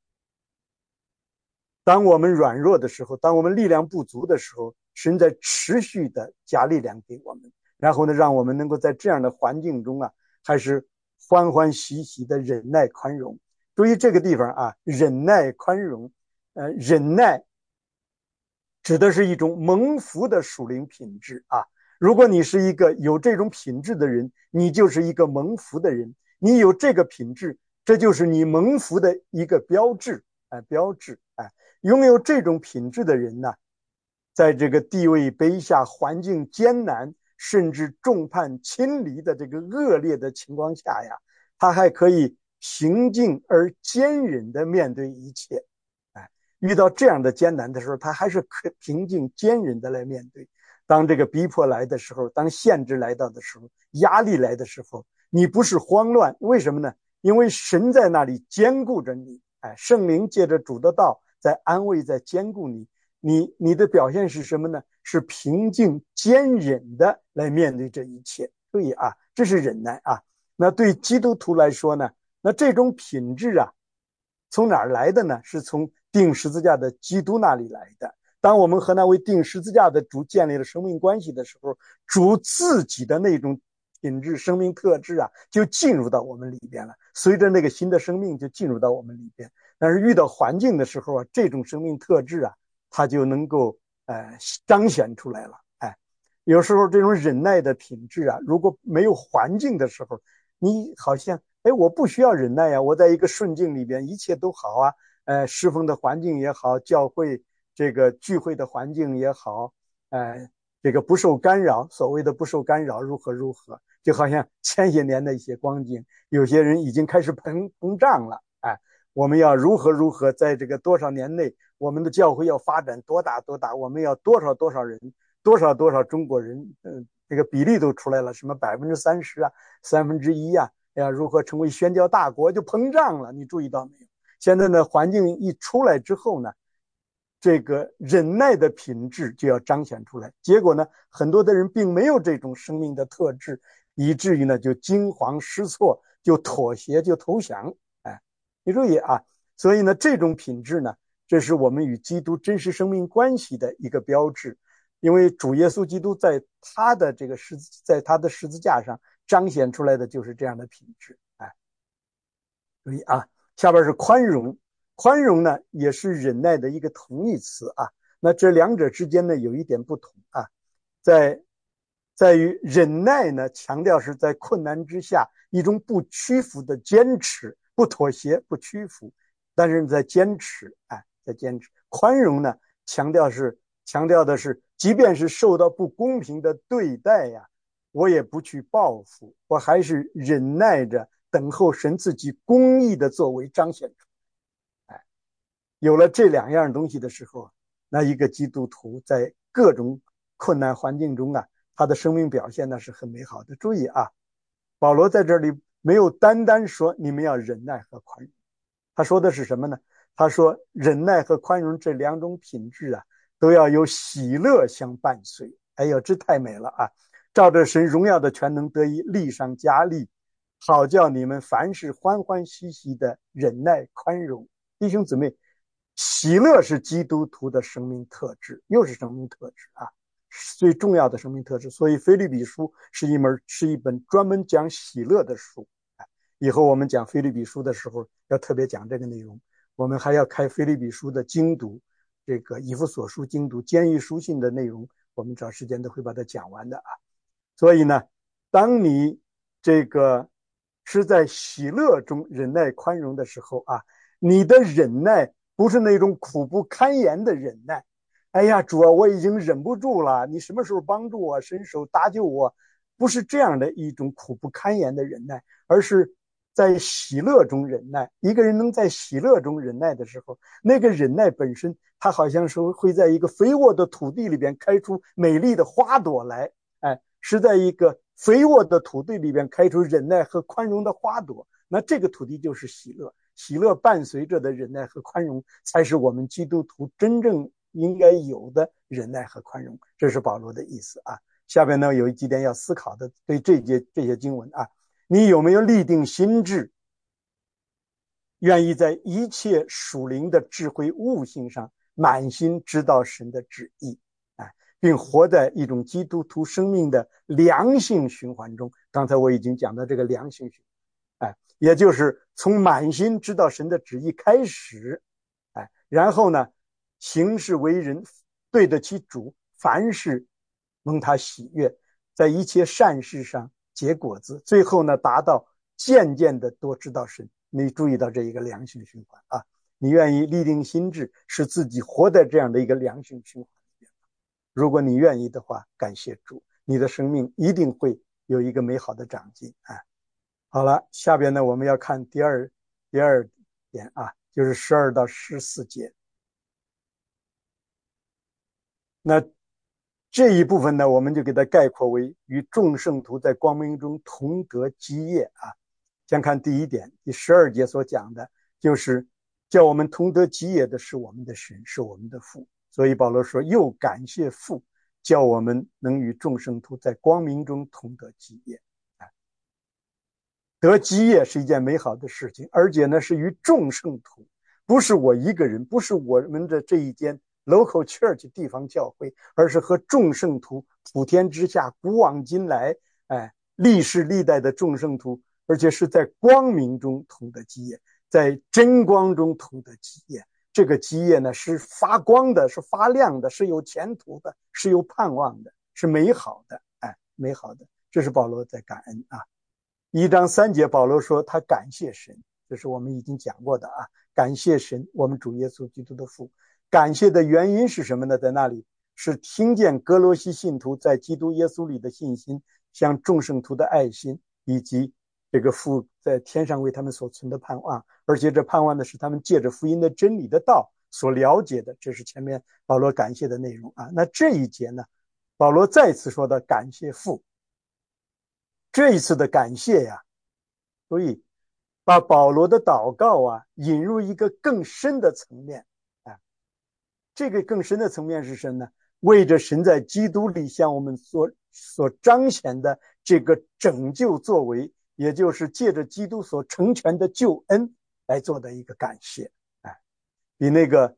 当我们软弱的时候，当我们力量不足的时候，神在持续的加力量给我们，然后呢，让我们能够在这样的环境中啊，还是欢欢喜喜的忍耐宽容。注意这个地方啊，忍耐宽容，忍耐指的是一种蒙福的属灵品质啊。如果你是一个有这种品质的人，你就是一个蒙福的人。你有这个品质，这就是你蒙福的一个标志，拥有这种品质的人呢，在这个地位卑下、环境艰难，甚至众叛亲离的这个恶劣的情况下呀，他还可以平静而坚忍的面对一切。遇到这样的艰难的时候，他还是可平静坚忍的来面对。当这个逼迫来的时候，当限制来到的时候，压力来的时候，你不是慌乱，为什么呢？因为神在那里坚固着你，圣灵借着主的道在安慰，在坚固你。你的表现是什么呢？是平静坚忍的来面对这一切。注意啊，这是忍耐啊。那对基督徒来说呢，那这种品质啊，从哪儿来的呢？是从钉十字架的基督那里来的。当我们和那位钉十字架的主建立了生命关系的时候，主自己的那种品质、生命特质啊，就进入到我们里边了。随着那个新的生命就进入到我们里边。但是遇到环境的时候啊，这种生命特质啊，它就能够彰显出来了。有时候这种忍耐的品质啊，如果没有环境的时候，你好像我不需要忍耐呀，我在一个顺境里边一切都好啊，侍奉的环境也好，教会这个聚会的环境也好，这个不受干扰，所谓的不受干扰如何如何， 就好像前些年的一些光景，有些人已经开始膨胀了。我们要如何在这个多少年内，我们的教会要发展多大，我们要多少人，多少中国人，这个比例都出来了，什么30%啊1/3啊，如何成为宣教大国就膨胀了，你注意到没有？现在呢，环境一出来之后呢，这个忍耐的品质就要彰显出来。结果呢，很多的人并没有这种生命的特质，以至于呢就惊慌失措，就妥协，就投降。你注意啊，所以呢，这种品质呢，这是我们与基督真实生命关系的一个标志。因为主耶稣基督在他的十字架上彰显出来的就是这样的品质。注意啊，下边是宽容。宽容呢，也是忍耐的一个同义词啊。那这两者之间呢，有一点不同啊，在于忍耐呢，强调是在困难之下一种不屈服的坚持，不妥协，不屈服，但是在坚持，在坚持。宽容呢，强调的是，即便是受到不公平的对待呀，我也不去报复，我还是忍耐着等候神自己公义的作为彰显出来。有了这两样东西的时候，那一个基督徒在各种困难环境中啊，他的生命表现呢是很美好的。注意啊，保罗在这里没有单单说你们要忍耐和宽容，他说的是什么呢？他说忍耐和宽容这两种品质啊，都要有喜乐相伴随。哎呦，这太美了啊！照着神荣耀的全能得以力上加力，好叫你们凡事欢欢喜喜的忍耐宽容。弟兄姊妹，喜乐是基督徒的生命特质，又是生命特质啊，最重要的生命特质。所以腓立比书是一本专门讲喜乐的书。以后我们讲腓立比书的时候要特别讲这个内容。我们还要开腓立比书的精读，这个以弗所书精读，监狱书信的内容，我们找时间都会把它讲完的啊。所以呢，当你这个是在喜乐中忍耐宽容的时候啊，你的忍耐不是那种苦不堪言的忍耐。哎呀，主啊，我已经忍不住了，你什么时候帮助我，伸手搭救我？不是这样的一种苦不堪言的忍耐，而是在喜乐中忍耐。一个人能在喜乐中忍耐的时候，那个忍耐本身，它好像是会在一个肥沃的土地里边开出美丽的花朵来。是在一个肥沃的土地里边开出忍耐和宽容的花朵。那这个土地就是喜乐，喜乐伴随着的忍耐和宽容，才是我们基督徒真正应该有的忍耐和宽容。这是保罗的意思啊。下边呢，有几点要思考的，对这些经文啊，你有没有立定心志，愿意在一切属灵的智慧悟性上满心知道神的旨意，并活在一种基督徒生命的良性循环中。刚才我已经讲到这个良性循环，也就是从满心知道神的旨意开始，然后呢，行事为人对得起主，凡事蒙他喜悦，在一切善事上结果子，最后呢，达到渐渐的多知道神。你注意到这一个良性循环啊，你愿意立定心志，使自己活在这样的一个良性循环里面。如果你愿意的话，感谢主，你的生命一定会有一个美好的长进。好了，下边呢，我们要看第二点啊，就是12到14节。那这一部分呢，我们就给它概括为与众圣徒在光明中同得基业啊。先看第一点，第12节所讲的就是叫我们同得基业的是我们的神，是我们的父。所以保罗说，又感谢父，叫我们能与众圣徒在光明中同得基业。得基业是一件美好的事情，而且呢是与众圣徒，不是我一个人，不是我们的这一间 local church 地方教会，而是和众圣徒普天之下古往今来历世历代的众圣徒，而且是在光明中同得基业，在真光中同得基业。这个基业呢是发光的，是发亮的，是有前途的，是有盼望的，是美好的，美好的。这是保罗在感恩啊。1章3节，保罗说他感谢神，这是我们已经讲过的啊。感谢神，我们主耶稣基督的父。感谢的原因是什么呢？在那里是听见哥罗西信徒在基督耶稣里的信心， 向众圣徒的爱心，以及这个父在天上为他们所存的盼望，而且这盼望的是他们借着福音的真理的道所了解的，这是前面保罗感谢的内容啊。那这一节呢，保罗再次说到感谢父，这一次的感谢呀，所以把保罗的祷告啊引入一个更深的层面啊。这个更深的层面是什么呢？为着神在基督里向我们所彰显的这个拯救作为，也就是借着基督所成全的救恩来做的一个感谢。比那个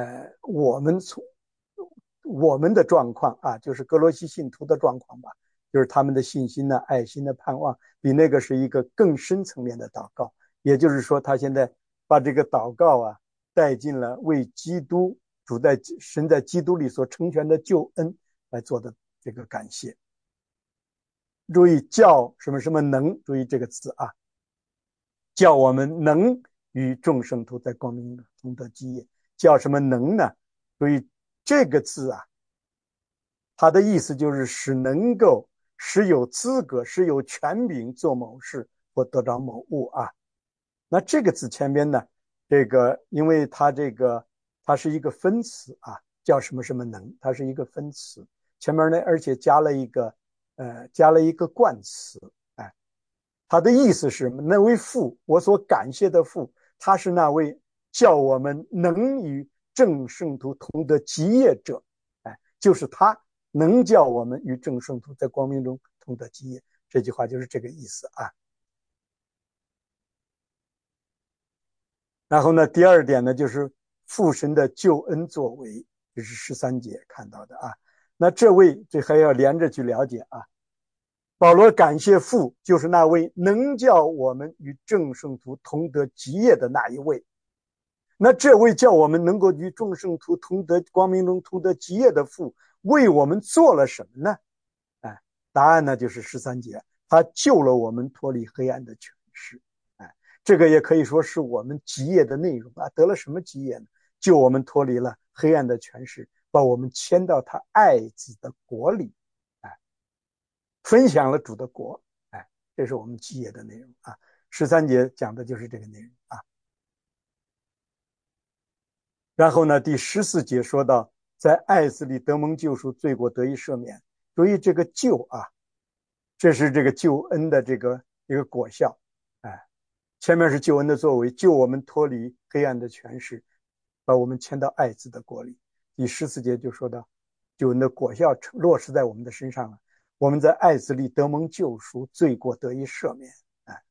我们的状况啊，就是哥罗西信徒的状况吧，就是他们的信心呢、爱心的盼望，比那个是一个更深层面的祷告。也就是说，他现在把这个祷告啊带进了为基督神在基督里所成全的救恩来做的这个感谢。注意叫什么什么能，注意这个字啊，叫我们能与众圣徒在光明同得基业。叫什么能呢？注意这个字啊，它的意思就是使有资格、使有权柄做某事或得着某物啊。那这个字前边呢，这个因为它是一个分词啊，叫什么什么能，它是一个分词，前面呢而且加了一个冠词，哎，它的意思是那位父，我所感谢的父，他是那位叫我们能与众圣徒同得基业者，哎，就是他能叫我们与众圣徒在光明中同得基业。这句话就是这个意思啊。然后呢，第二点呢，就是父神的救恩作为，这是13节看到的啊。那这还要连着去了解啊。保罗感谢父，就是那位能叫我们与众圣徒同得基业的那一位。那这位叫我们能够与众圣徒同得光明中同得基业的父，为我们做了什么呢？哎，答案呢就是13节，他救了我们脱离黑暗的权势。哎，这个也可以说是我们基业的内容啊。得了什么基业呢？救我们脱离了黑暗的权势，把我们迁到他爱子的国里，哎，分享了主的国。哎，这是我们基业的内容啊。13节讲的就是这个内容啊。然后呢，第14节说到，在爱子里得蒙救赎，罪过得以赦免。所以这个救啊，这是这个救恩的这个一个果效。哎，前面是救恩的作为，救我们脱离黑暗的权势，把我们迁到爱子的国里。第14节就说到，救恩的果效落实在我们的身上了。我们在爱子里得蒙救赎，罪过得以赦免。哎，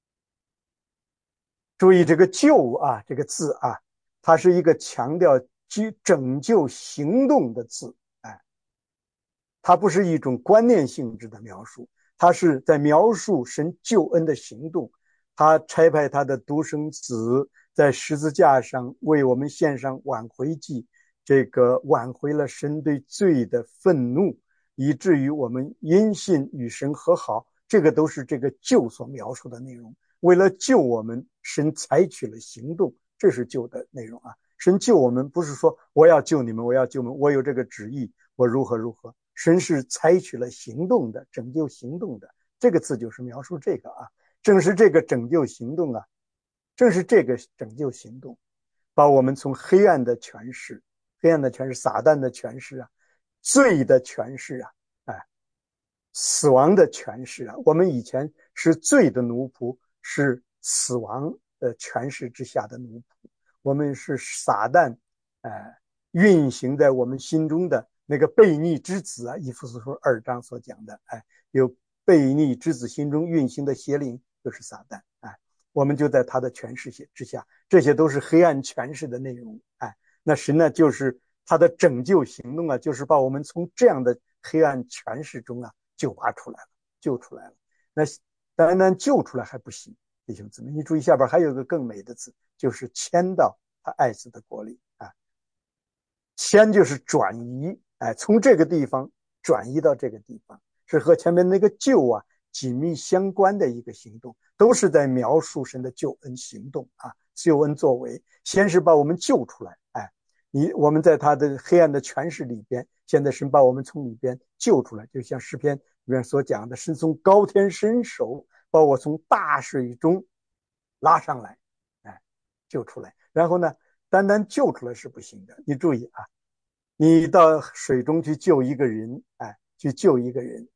注意这个救啊，这个字啊，它是一个强调拯救行动的字。哎，它不是一种观念性质的描述，它是在描述神救恩的行动。他差派他的独生子在十字架上为我们献上挽回祭，这个挽回了神对罪的愤怒，以至于我们因信与神和好。这个都是这个救所描述的内容。为了救我们，神采取了行动，这是救的内容啊。神救我们不是说我要救你们，我要救你们，我有这个旨意，我如何如何。神是采取了行动的，拯救行动的。这个字就是描述这个啊。正是这个拯救行动啊，正是这个拯救行动，把我们从黑暗的权势、撒旦的权势啊、罪的权势啊、死亡的权势啊，我们以前是罪的奴仆，是死亡的权势之下的奴仆，我们是撒旦运行在我们心中的那个悖逆之子啊，以弗所书2章所讲的，有悖逆之子心中运行的邪灵，就是撒旦。我们就在他的权势之下，这些都是黑暗权势的内容。那神呢，就是他的拯救行动啊，就是把我们从这样的黑暗权势中啊救拔出来了，救出来了。那单单救出来还不行，弟兄姊妹，你注意下边还有一个更美的字，就是迁到他爱子的国里啊。迁就是转移，从这个地方转移到这个地方，是和前面那个救啊紧密相关的一个行动，都是在描述神的救恩行动啊，救恩作为。先是把我们救出来， 我们在他的黑暗的权势里边，现在神把我们从里边救出来，就像诗篇里面所讲的，神从高天伸手把我从大水中拉上来，救出来。然后呢，单单救出来是不行的，你注意啊，你到水中去救一个人，去救一个人，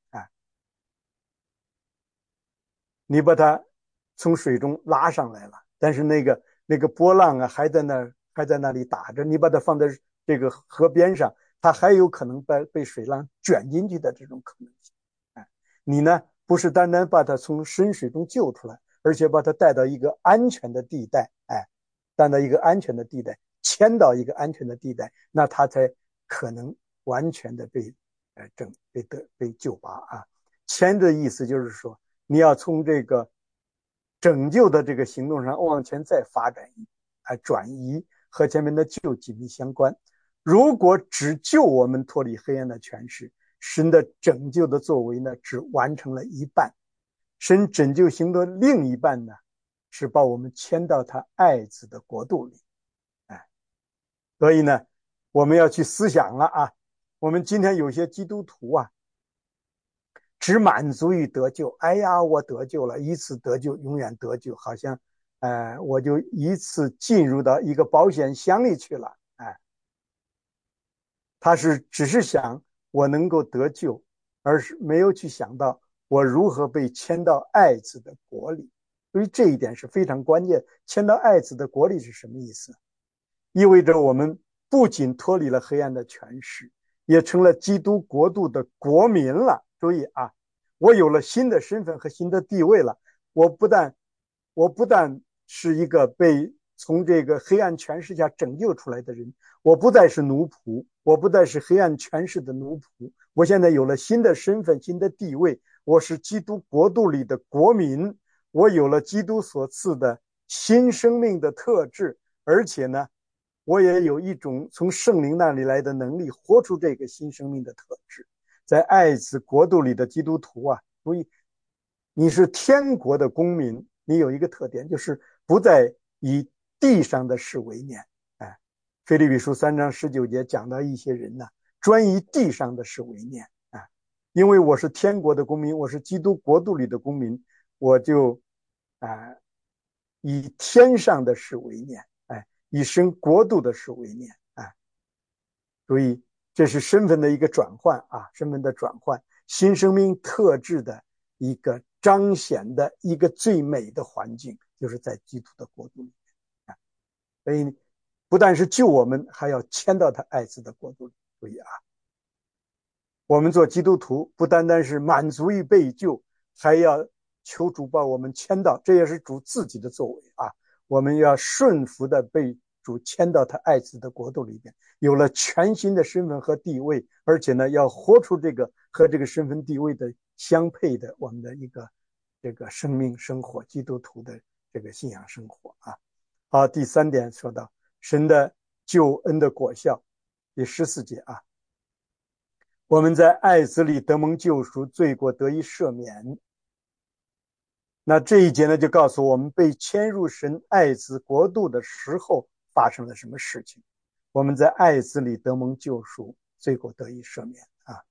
你把他从水中拉上来了，但是那个波浪啊还在那里打着，你把它放在这个河边上，它还有可能被水浪卷进去的这种可能性。你呢不是单单把它从深水中救出来，而且把它带到一个安全的地带，带到一个安全的地带，牵到一个安全的地带，那它才可能完全的被救拔啊。牵的意思就是说，你要从这个拯救的这个行动上往前再发展转移，和前面的救紧密相关。如果只救我们脱离黑暗的权势，神的拯救的作为呢，只完成了一半。神拯救行的另一半呢，是把我们牵到他爱子的国度里。所以呢，我们要去思想了啊。我们今天有些基督徒啊，只满足于得救，哎呀，我得救了，一次得救永远得救，好像我就一次进入到一个保险箱里去了，他只是想我能够得救，而是没有去想到我如何被牵到爱子的国里。所以这一点是非常关键。牵到爱子的国里是什么意思？意味着我们不仅脱离了黑暗的权势，也成了基督国度的国民了。注意啊，我有了新的身份和新的地位了。我不但是一个被从这个黑暗权势下拯救出来的人，我不再是奴仆，我不再是黑暗权势的奴仆，我现在有了新的身份、新的地位，我是基督国度里的国民，我有了基督所赐的新生命的特质，而且呢，我也有一种从圣灵那里来的能力，活出这个新生命的特质。在爱子国度里的基督徒啊，所以你是天国的公民，你有一个特点，就是不再以地上的事为念。腓立比书3章19节讲到一些人呢，专以地上的事为念。因为我是天国的公民，我是基督国度里的公民，我就以天上的事为念，以神国度的事为念。所以这是身份的一个转换啊，身份的转换，新生命特质的一个彰显的一个最美的环境，就是在基督的国度里面。所以不但是救我们，还要迁到他爱子的国度里。注意啊，我们做基督徒不单单是满足于被救，还要求主把我们迁到，这也是主自己的作为啊。我们要顺服的被主迁到他爱子的国度里边，有了全新的身份和地位，而且呢，要活出这个和这个身份地位的相配的我们的一个这个生命生活，基督徒的这个信仰生活啊。好，第3点说到神的救恩的果效，第14节啊，我们在爱子里得蒙救赎，罪过得以赦免。那这一节呢，就告诉我们被迁入神爱子国度的时候发生了什么事情。我们在爱子里得蒙救赎，罪过得以赦免啊。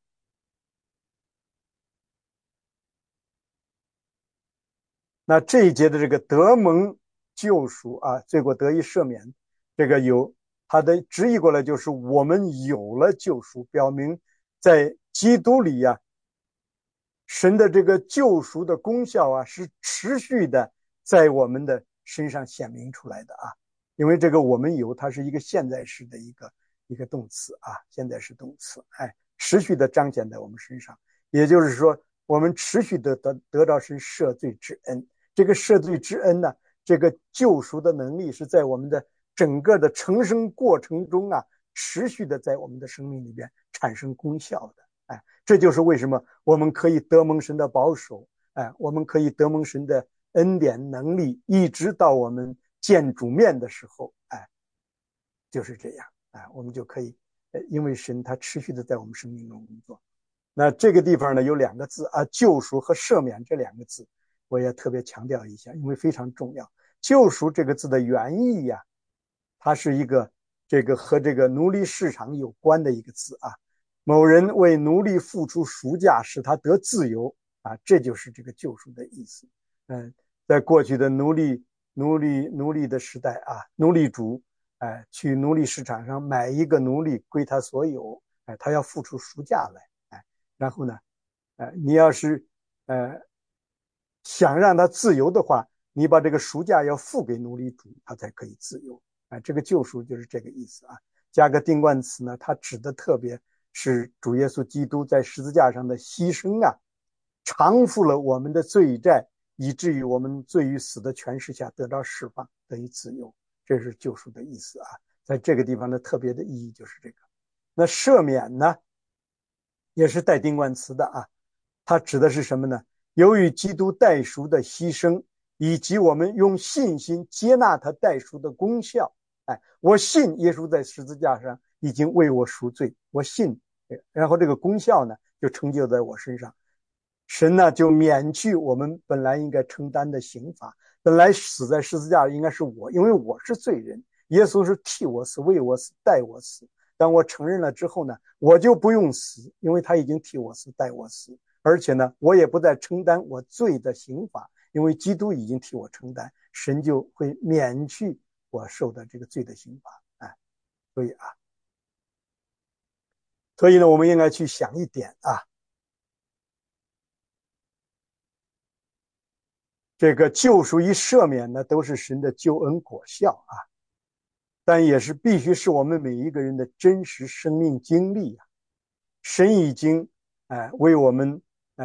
那这一节的这个得蒙救赎啊，罪过得以赦免，这个有它的直译过来就是我们有了救赎，表明在基督里啊，神的这个救赎的功效啊，是持续的在我们的身上显明出来的啊。因为这个我们有，它是一个现在式的一个动词啊，现在式动词，持续的彰显在我们身上。也就是说，我们持续的得到神赦罪之恩。这个赦罪之恩呢，这个救赎的能力是在我们的整个的成生过程中啊，持续的在我们的生命里边产生功效的。这就是为什么我们可以得蒙神的保守，我们可以得蒙神的恩典能力，一直到我们见主面的时候，就是这样，我们就可以，因为神他持续的在我们生命中工作。那这个地方呢，有2个字啊，救赎和赦免这2个字，我也特别强调一下，因为非常重要。救赎这个字的原意呀，它是一个这个和这个奴隶市场有关的一个词啊。某人为奴隶付出赎价，使他得自由啊，这就是这个救赎的意思。在过去的奴隶的时代啊，奴隶主去奴隶市场上买一个奴隶归他所有，他要付出赎价来，然后呢，你要是想让他自由的话，你把这个赎价要付给奴隶主，他才可以自由。这个救赎就是这个意思啊。加个定冠词呢，它指的特别是主耶稣基督在十字架上的牺牲啊，偿付了我们的罪债，以至于我们罪与死的权势下得到释放，得以自由。这是救赎的意思啊。在这个地方的特别的意义就是这个。那赦免呢，也是带定冠词的啊。它指的是什么呢？由于基督代赎的牺牲，以及我们用信心接纳他代赎的功效。我信耶稣在十字架上已经为我赎罪，我信，然后这个功效呢就成就在我身上。神呢就免去我们本来应该承担的刑罚，本来死在十字架应该是我，因为我是罪人，耶稣是替我死，为我死，代我死。当我承认了之后呢，我就不用死，因为他已经替我死，代我死。而且呢，我也不再承担我罪的刑罚，因为基督已经替我承担，神就会免去我受的这个罪的刑罚。所以呢，我们应该去想一点啊，这个救赎与赦免呢，都是神的救恩果效啊，但也是必须是我们每一个人的真实生命经历啊。神已经为我们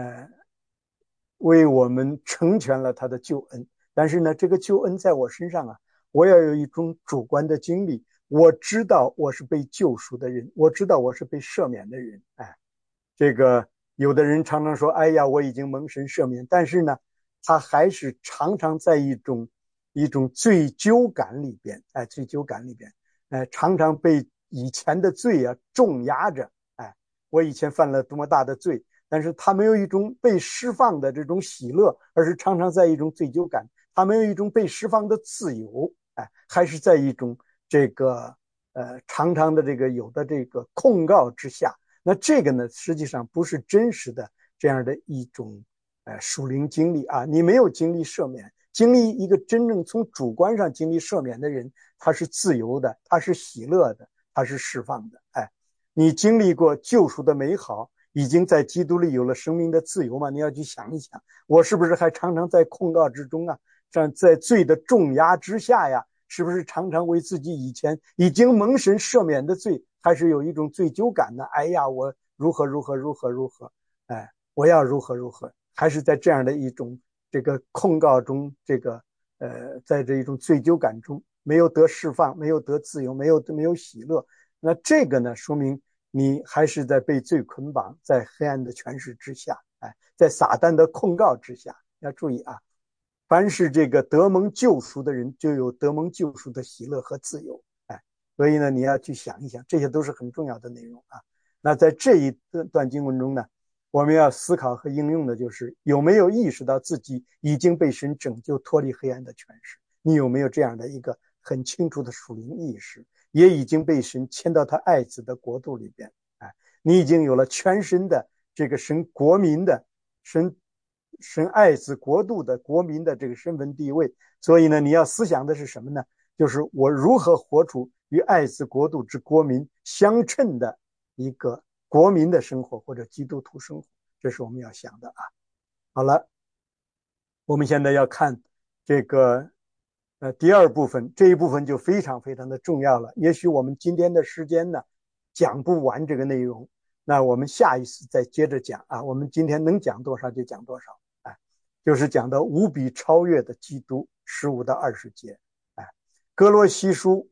成全了他的救恩，但是呢，这个救恩在我身上啊，我要有一种主观的经历。我知道我是被救赎的人，我知道我是被赦免的人。这个有的人常常说，哎呀，我已经蒙神赦免，但是呢，他还是常常在一种罪疚感里边，常常被以前的罪啊重压着。我以前犯了多么大的罪，但是他没有一种被释放的这种喜乐，而是常常在一种罪疚感，他没有一种被释放的自由，还是在一种这个常常的这个有的这个控告之下。那这个呢，实际上不是真实的这样的一种属灵经历啊。你没有经历赦免，经历一个真正从主观上经历赦免的人，他是自由的，他是喜乐的，他是释放的。你经历过救赎的美好，已经在基督里有了生命的自由吗？你要去想一想，我是不是还常常在控告之中啊？在罪的重压之下呀，是不是常常为自己以前已经蒙神赦免的罪，还是有一种罪疚感呢？哎呀，我如何，我要如何，还是在这样的一种这个控告中，在这一种罪疚感中，没有得释放，没有得自由，没有喜乐。那这个呢，说明你还是在被罪捆绑，在黑暗的权势之下，在撒旦的控告之下。要注意啊，凡是这个得蒙救赎的人，就有得蒙救赎的喜乐和自由。所以呢，你要去想一想，这些都是很重要的内容啊。那在这一段经文中呢，我们要思考和应用的就是有没有意识到自己已经被神拯救，脱离黑暗的权势？你有没有这样的一个很清楚的属灵意识？也已经被神迁到他爱子的国度里边。你已经有了全身的这个神国民的神爱子国度的国民的这个身份地位。所以呢，你要思想的是什么呢？就是我如何活出与爱子国度之国民相称的一个国民的生活，或者基督徒生活。这是我们要想的啊。好了，我们现在要看这个第二部分，这一部分就非常非常的重要了。也许我们今天的时间呢讲不完这个内容，那我们下一次再接着讲啊。我们今天能讲多少就讲多少。就是讲到无比超越的基督，15到20节。哥罗西书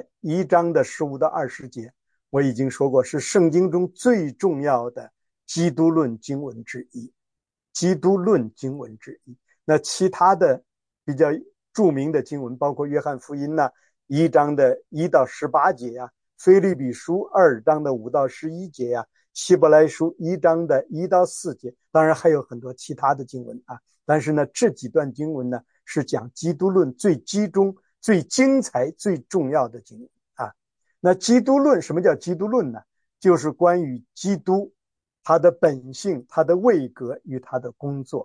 1章的15到20节，我已经说过是圣经中最重要的基督论经文之一。那其他的比较著名的经文包括约翰福音1章的1到18节呀，腓立比书2章的5到11节呀，希伯来书1章的1到4节，当然还有很多其他的经文啊。但是呢，这几段经文呢是讲基督论最集中、最精彩、最重要的经文啊。 那基督论，什么叫基督论呢？就是关于基督他的本性、他的位格与他的工作。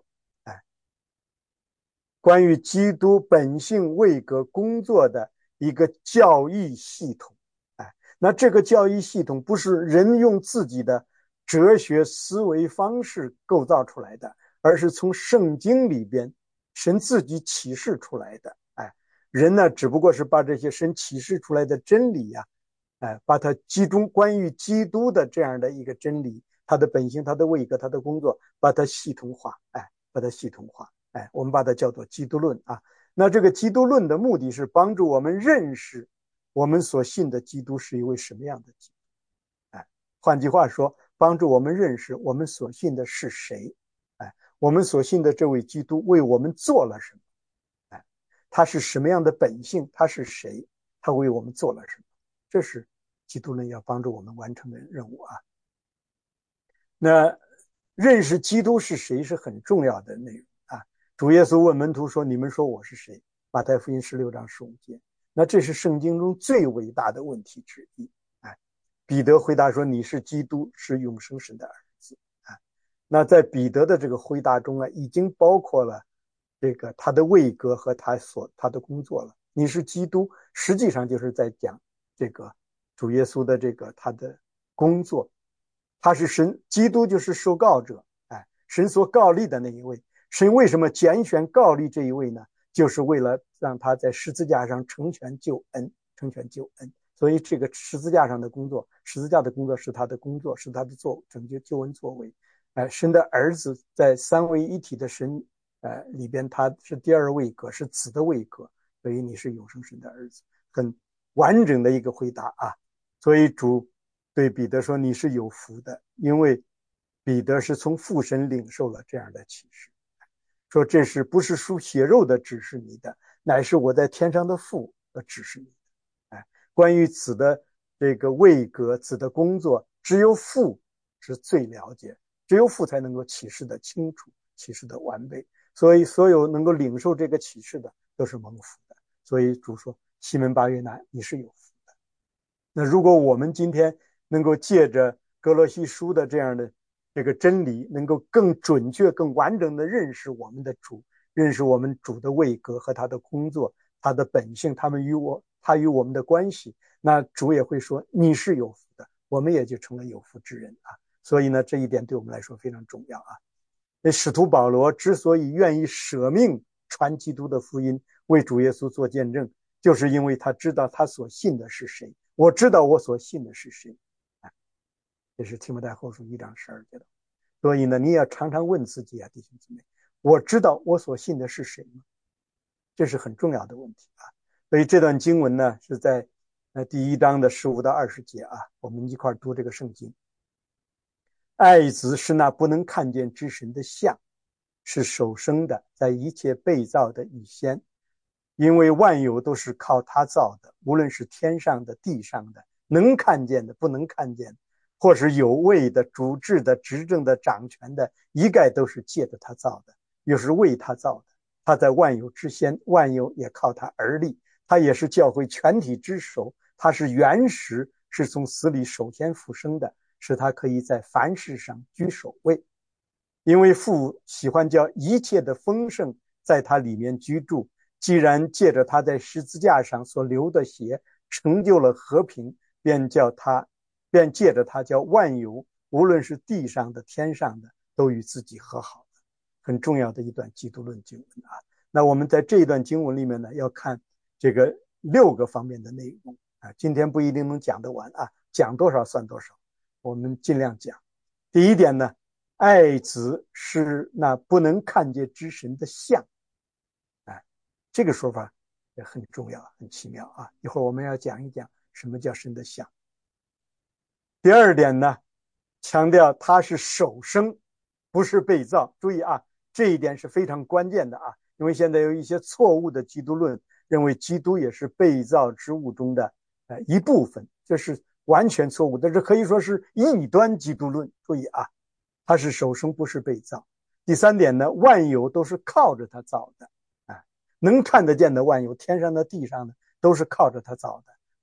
关于基督本性、位格、工作的一个教义系统。那这个教义系统不是人用自己的哲学思维方式构造出来的，而是从圣经里边神自己启示出来的。人呢只不过是把这些神启示出来的真理呀，把它集中关于基督的这样的一个真理，他的本性、他的位格、他的工作，把它系统化。把它系统化。我们把它叫做基督论啊。那这个基督论的目的是帮助我们认识我们所信的基督是一位什么样的基督。换句话说，帮助我们认识我们所信的是谁。我们所信的这位基督为我们做了什么。他是什么样的本性，他是谁，他为我们做了什么。这是基督论要帮助我们完成的任务啊。那认识基督是谁是很重要的内容。主耶稣问门徒说：“你们说我是谁？”马太福音16章15节。那这是圣经中最伟大的问题之一。彼得回答说：“你是基督，是永生神的儿子。”那在彼得的这个回答中已经包括了这个他的位格和他的工作了。你是基督，实际上就是在讲这个主耶稣的这个他的工作。他是神，基督就是受告者，神所告立的那一位。神为什么拣选告立这一位呢？就是为了让他在十字架上成全救恩。所以这个十字架上的工作，十字架的工作是他的工作，是他的拯救救恩作为。神的儿子在三位一体的神里边，他是第二位格，是子的位格，所以你是永生神的儿子。很完整的一个回答啊。所以主对彼得说：“你是有福的，因为彼得是从父神领受了这样的启示。”说这是不是属血肉的指示你的，乃是我在天上的父的指示你的。关于子的这个位格、子的工作，只有父是最了解，只有父才能够启示的清楚，启示的完备。所以所有能够领受这个启示的都是蒙福的。所以主说：“西门巴约拿，你是有福的。”那如果我们今天能够借着哥罗西书的这样的这个真理，能够更准确、更完整的认识我们的主，认识我们主的位格和他的工作、他的本性，他与我们的关系，那主也会说：“你是有福的。”我们也就成了有福之人啊。所以呢，这一点对我们来说非常重要啊。那使徒保罗之所以愿意舍命传基督的福音，为主耶稣做见证，就是因为他知道他所信的是谁。我知道我所信的是谁。这是提摩太后书1章12节的。所以呢，你也要常常问自己啊，弟兄姊妹，我知道我所信的是谁吗？这是很重要的问题啊。所以这段经文呢，是在第1章的15到20节啊，我们一块读这个圣经。爱子是那不能看见之神的像，是首生的，在一切被造的以先，因为万有都是靠他造的，无论是天上的、地上的，能看见的、不能看见的，或是有位的、主治的、执政的、掌权的，一概都是借着他造的，又是为他造的。他在万有之先，万有也靠他而立。他也是教会全体之首，他是原始，是从死里首先复生的，使他可以在凡事上居首位。因为父喜欢叫一切的丰盛在他里面居住，既然借着他在十字架上所流的血成就了和平，便借着他叫万有，无论是地上的天上的，都与自己和好了。很重要的一段基督论经文啊。那我们在这一段经文里面呢，要看这个6个方面的内容啊。今天不一定能讲得完啊，讲多少算多少，我们尽量讲。第一点呢，爱子是那不能看见之神的像。这个说法也很重要，很奇妙啊。一会儿我们要讲一讲什么叫神的像。第二点呢，强调他是首生，不是被造。注意啊，这一点是非常关键的啊，因为现在有一些错误的基督论认为基督也是被造之物中的一部分，这是完全错误的，这可以说是异端基督论。注意啊，他是首生，不是被造。第三点呢，万有都是靠着他造的，能看得见的万有，天上的地上的，都是靠着他造的，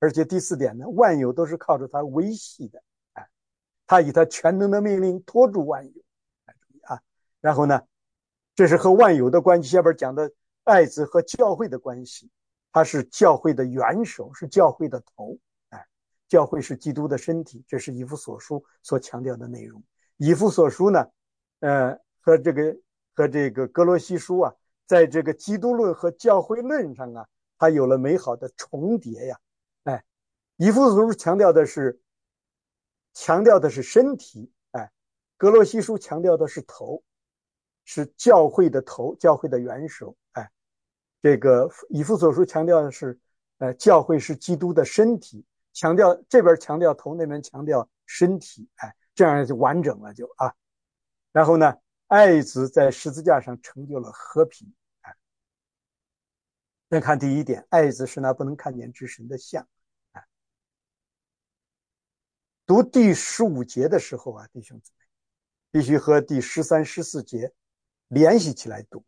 而且第4点呢，万有都是靠着他维系的，他以他全能的命令托住万有，然后呢，这是和万有的关系。下边讲的爱子和教会的关系，他是教会的元首，是教会的头，教会是基督的身体，这是以弗所书所强调的内容。以弗所书呢，和这个哥罗西书啊，在这个基督论和教会论上啊，它有了美好的重叠呀。以弗所书强调的是身体，哥罗西书强调的是头，是教会的头，教会的元首，这个以弗所书强调的是，教会是基督的身体，这边强调头，那边强调身体，这样就完整了就啊。然后呢，爱子在十字架上成就了和平。再看第1点，爱子是那不能看见之神的像。读第15节的时候啊，弟兄姊妹，必须和第13、14节联系起来读。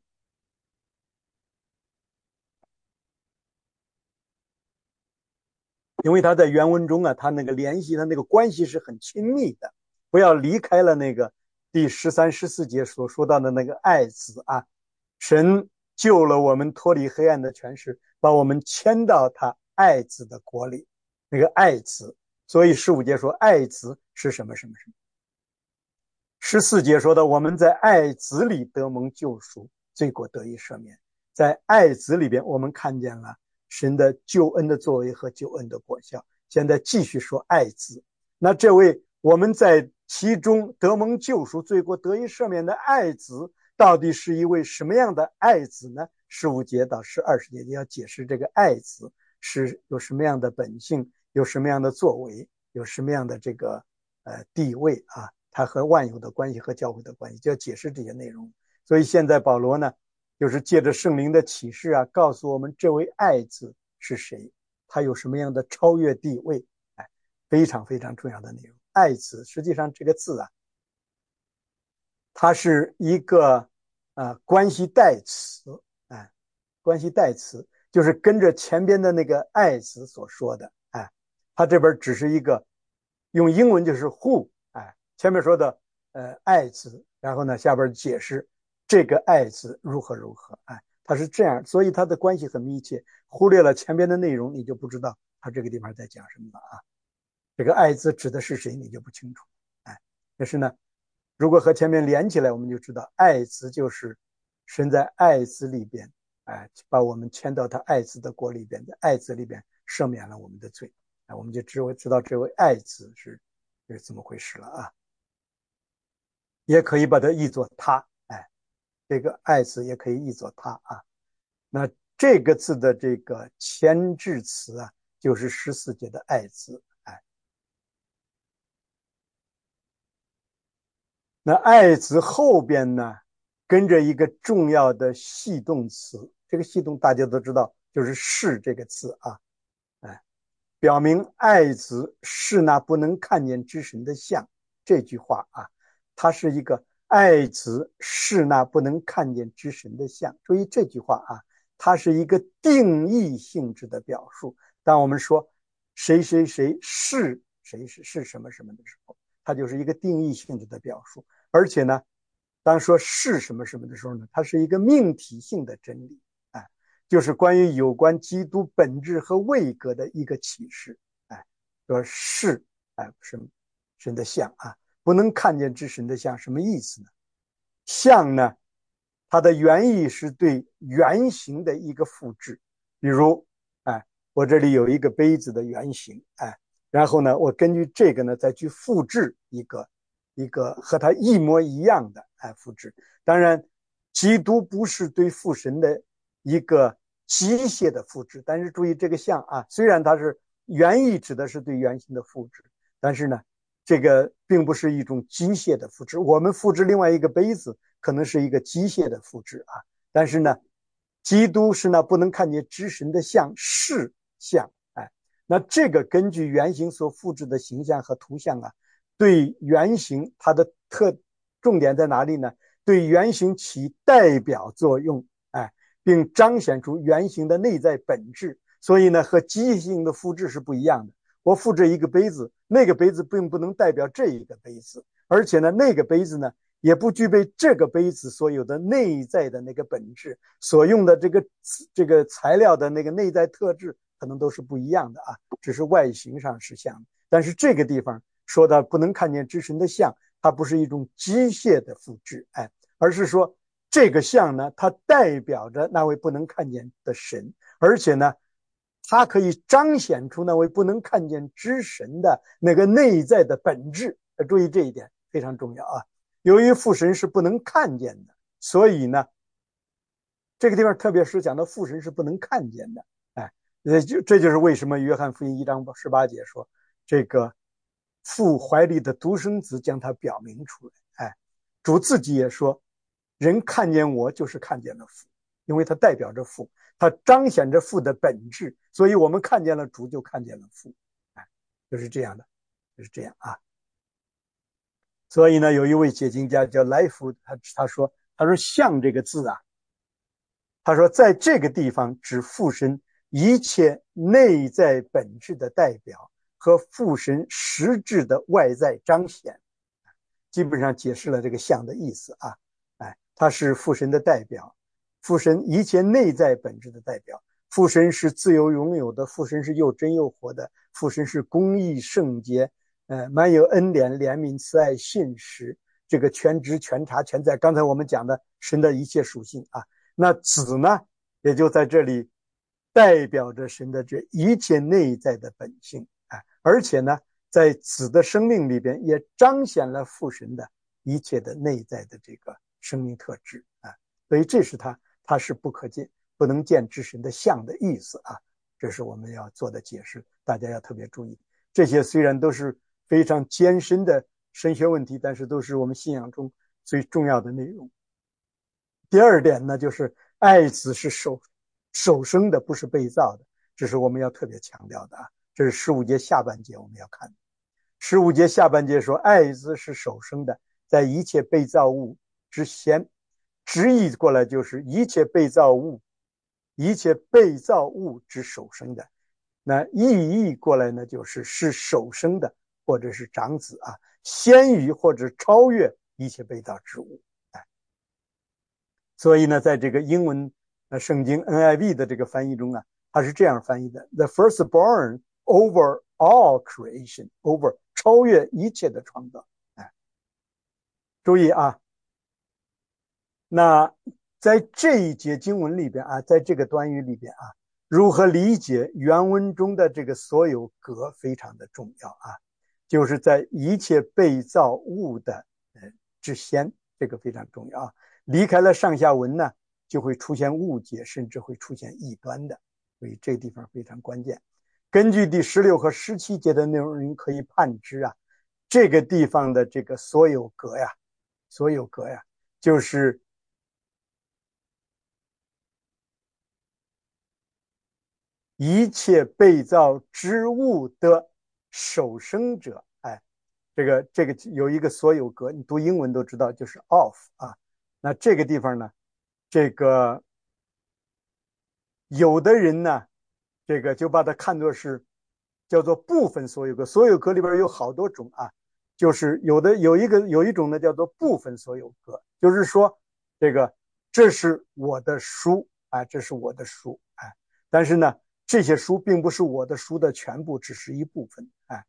因为他在原文中啊，他那个联系，他那个关系是很亲密的，不要离开了那个第13、14节所说到的那个爱子啊，神救了我们脱离黑暗的权势，把我们迁到他爱子的国里，那个爱子。所以15节说爱子是什么什么什么。14节说的我们在爱子里得蒙救赎，罪过得以赦免。在爱子里边，我们看见了神的救恩的作为和救恩的果效。现在继续说爱子，那这位我们在其中得蒙救赎、罪过得以赦免的爱子，到底是一位什么样的爱子呢？15节到20节要解释这个爱子是有什么样的本性，有什么样的作为，有什么样的这个地位啊，他和万有的关系和教会的关系，就要解释这些内容。所以现在保罗呢，就是借着圣灵的启示啊，告诉我们这位爱子是谁，他有什么样的超越地位，非常非常重要的内容。爱子实际上这个字啊，它是一个关系代词，关系代词就是跟着前边的那个爱子所说的，它这边只是一个用英文就是 who，前面说的爱子，然后呢下边解释这个爱子如何如何，它是这样，所以它的关系很密切，忽略了前边的内容，你就不知道它这个地方在讲什么了啊。这个爱子指的是谁，你就不清楚。但是呢，如果和前面连起来，我们就知道爱子就是神在爱子里边，把我们迁到他爱子的国里边，在爱子里边赦免了我们的罪，我们就知道这位爱子是怎么回事了啊。也可以把它译作他，这个爱子也可以译作他啊。那这个字的这个前置词啊，就是14节的爱子。那爱子后边呢，跟着一个重要的系动词，这个系动大家都知道，就是是这个字啊，表明爱子是那不能看见之神的像。这句话啊，它是一个爱子是那不能看见之神的像。注意这句话啊，它是一个定义性质的表述。当我们说谁谁谁是谁是什么什么的时候，它就是一个定义性质的表述。而且呢，当说是什么什么的时候呢，它是一个命题性的真理，就是关于有关基督本质和位格的一个启示，说是，是神的像啊，不能看见之神的像，什么意思呢？像呢，它的原意是对原型的一个复制，比如，我这里有一个杯子的原型，然后呢，我根据这个呢再去复制一个和它一模一样的复制。当然，基督不是对父神的一个机械的复制，但是注意这个像啊，虽然它是原意指的是对原型的复制，但是呢，这个并不是一种机械的复制。我们复制另外一个杯子，可能是一个机械的复制啊，但是呢，基督是那不能看见之神的像，是像，那这个根据原型所复制的形象和图像啊，对原型它的重点在哪里呢？对原型起代表作用，并彰显出原型的内在本质。 所以呢，和机械性的复制是不一样的。我复制一个杯子，那个杯子并不能代表这一个杯子，而且呢，那个杯子呢，也不具备这个杯子所有的内在的那个本质，所用的这个材料的那个内在特质可能都是不一样的啊，只是外形上是像的。但是这个地方说到不能看见之神的像，它不是一种机械的复制，而是说这个像呢，它代表着那位不能看见的神，而且呢，它可以彰显出那位不能看见之神的那个内在的本质。注意这一点非常重要啊！由于父神是不能看见的，所以呢，这个地方特别是讲到父神是不能看见的，这就是为什么约翰福音1章18节说，这个父怀里的独生子将他表明出来。主自己也说，人看见我就是看见了父，因为他代表着父，他彰显着父的本质，所以我们看见了主就看见了父，就是这样的，就是这样啊。所以呢，有一位解经家叫莱夫，他说像这个字啊，他说在这个地方指父神一切内在本质的代表和父神实质的外在彰显，基本上解释了这个像的意思啊。它是父神的代表，父神一切内在本质的代表，父神是自由拥有的，父神是又真又活的，父神是公义圣洁，满有恩典怜悯慈爱信实，这个全知全察全在，刚才我们讲的神的一切属性啊。那子呢，也就在这里代表着神的这一切内在的本性，而且呢，在子的生命里边也彰显了父神的一切的内在的这个生命特质啊。所以这是他是不可见不能见之神的像的意思啊，这是我们要做的解释，大家要特别注意。这些虽然都是非常艰深的神学问题，但是都是我们信仰中最重要的内容。第二点呢，就是爱子是首生的，不是被造的，这是我们要特别强调的啊。这是15节下半节我们要看的。15节下半节说，爱子是首生的，在一切被造物之先，直译过来就是一切被造物之首生的。那意译过来呢，就是首生的，或者是长子啊，先于或者超越一切被造之物。所以呢，在这个英文圣经 NIV 的这个翻译中呢，它是这样翻译的 ：The firstborn over all creation, over 超越一切的创造。注意啊，那在这一节经文里边啊，在这个短语里边啊，如何理解原文中的这个所有格非常的重要啊，就是在一切被造物的之先，这个非常重要啊。离开了上下文呢，就会出现误解，甚至会出现异端的，所以这个地方非常关键。根据第16和17节的内容可以判知啊，这个地方的这个所有格呀，就是一切被造之物的首生者。这个有一个所有格，你读英文都知道，就是 of 啊。那这个地方呢，这个有的人呢，这个就把它看作是叫做部分所有格。所有格里边有好多种啊，就是有一种呢叫做部分所有格，就是说这是我的书这是我的书但是呢，这些书并不是我的书的全部，只是一部分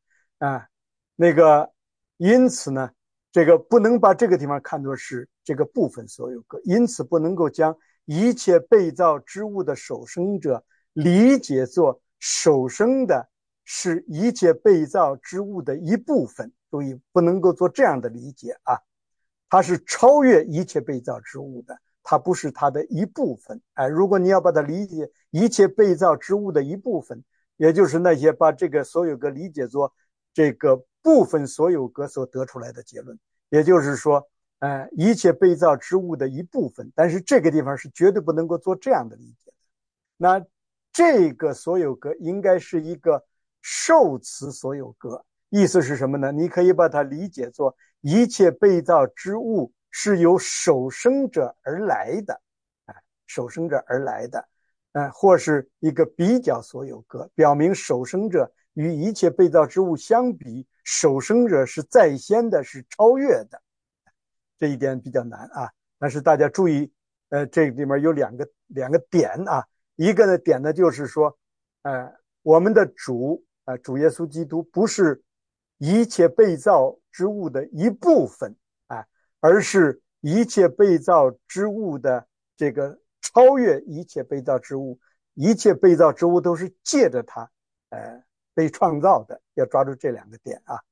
因此呢，这个不能把这个地方看作是这个部分所有格，因此不能够将一切被造之物的首生者理解作首生的是一切被造之物的一部分，注意不能够做这样的理解啊，它是超越一切被造之物的，它不是它的一部分。如果你要把它理解一切被造之物的一部分，也就是那些把这个所有格理解作这个部分所有格所得出来的结论，也就是说一切被造之物的一部分，但是这个地方是绝对不能够做这样的理解的。那这个所有格应该是一个受词所有格，意思是什么呢？你可以把它理解作一切被造之物是由首生者而来的，首生者而来的。 或是一个比较所有格，表明首生者与一切被造之物相比，首生者是在先的，是超越的。这一点比较难啊，但是大家注意，这里面有两个点啊，一个呢点呢就是说，我们的主耶稣基督不是一切被造之物的一部分啊，而是一切被造之物的这个超越一切被造之物，一切被造之物都是借着他被创造的，要抓住这两个点啊。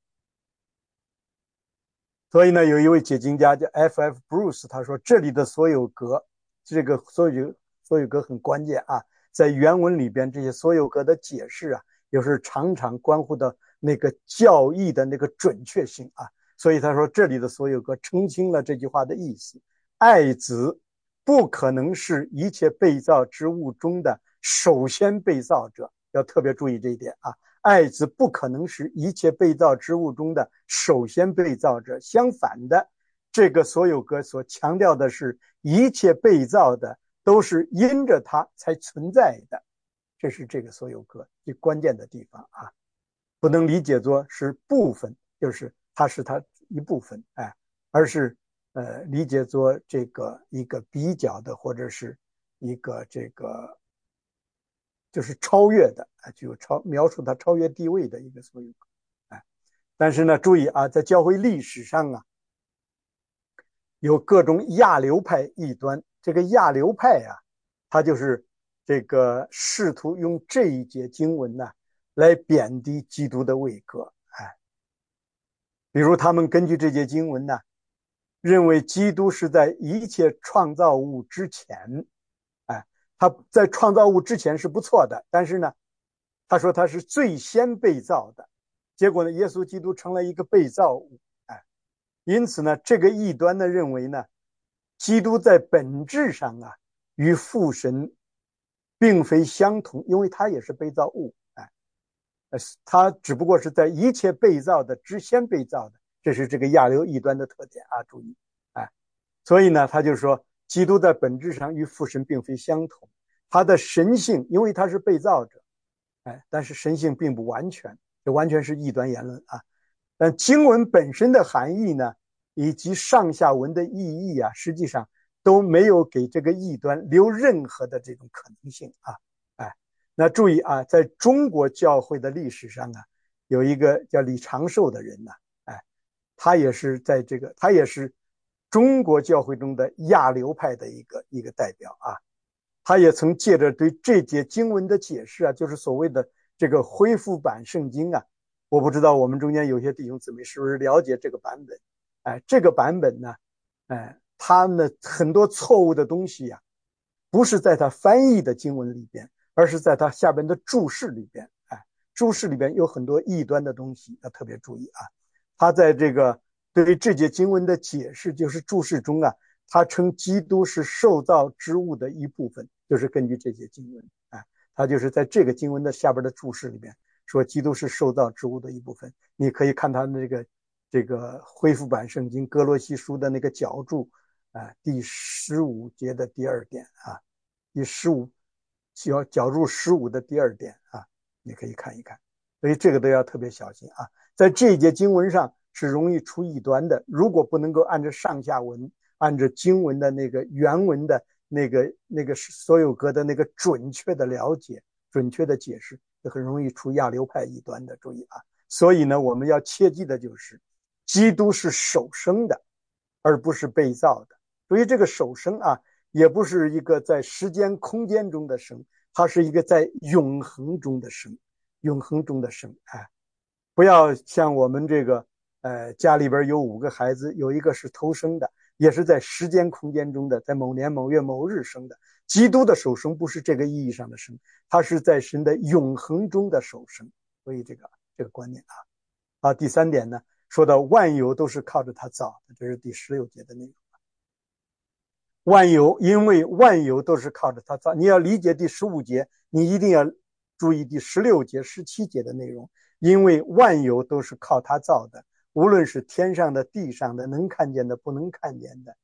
所以呢，有一位解经家叫 F.F. Bruce， 他说这里的所有格，这个所有格很关键啊，在原文里边这些所有格的解释啊，有时常常关乎到那个教义的那个准确性啊。所以他说这里的所有格澄清了这句话的意思：爱子不可能是一切被造之物中的首先被造者，要特别注意这一点啊。爱子不可能是一切被造之物中的首先被造者，相反的，这个所有格所强调的是一切被造的都是因着它才存在的，这是这个所有格最关键的地方啊，不能理解作是部分，就是它是它一部分，而是理解作这个一个比较的，或者是一个这个就是超越的，具有描述它超越地位的一个所有格。但是呢，注意啊，在教会历史上啊，有各种亚流派异端。这个亚流派啊，他就是这个试图用这一节经文呢，来贬低基督的位格。比如他们根据这节经文呢，认为基督是在一切创造物之前，他在创造物之前是不错的，但是呢，他说他是最先被造的，结果呢，耶稣基督成了一个被造物，因此呢，这个异端呢认为呢，基督在本质上啊与父神并非相同，因为他也是被造物，他只不过是在一切被造的之先被造的，这是这个亚流异端的特点啊，注意，所以呢，他就说基督在本质上与父神并非相同，他的神性因为他是被造者，但是神性并不完全，这完全是异端言论啊。但经文本身的含义呢，以及上下文的意义啊，实际上都没有给这个异端留任何的这种可能性啊。那注意啊，在中国教会的历史上啊，有一个叫李长寿的人呢，他也是中国教会中的亚流派的一个代表啊。他也曾借着对这节经文的解释啊，就是所谓的这个恢复版圣经啊，我不知道我们中间有些弟兄姊妹是不是了解这个版本？这个版本呢，他呢很多错误的东西啊，不是在他翻译的经文里边，而是在他下边的注释里边。注释里边有很多异端的东西，要特别注意啊。他在这个对于这节经文的解释，就是注释中啊，他称基督是受造之物的一部分，就是根据这节经文，他就是在这个经文的下边的注释里边说基督是受造之物的一部分。你可以看他的这个恢复版圣经哥罗西书的那个角注第15节的第2点啊，第15角注15的第2点啊，你可以看一看。所以这个都要特别小心啊，在这一节经文上是容易出异端的，如果不能够按照上下文，按照经文的那个原文的那个所有格的那个准确的了解、准确的解释，就很容易出亚流派异端的。注意啊，所以呢，我们要切记的就是，基督是首生的，而不是被造的。所以这个首生啊，也不是一个在时间空间中的生，它是一个在永恒中的生，永恒中的生。不要像我们这个家里边有5个孩子，有一个是偷生的，也是在时间空间中的，在某年某月某日生的。基督的首生不是这个意义上的生，他是在神的永恒中的首生。所以这个观念啊。第3点呢，说到万有都是靠着他造的，这是第16节的内容。万有，因为万有都是靠着他造。你要理解第15节，你一定要注意第16节、17节的内容，因为万有都是靠他造的，无论是天上的、地上的，能看见的、不能看见的，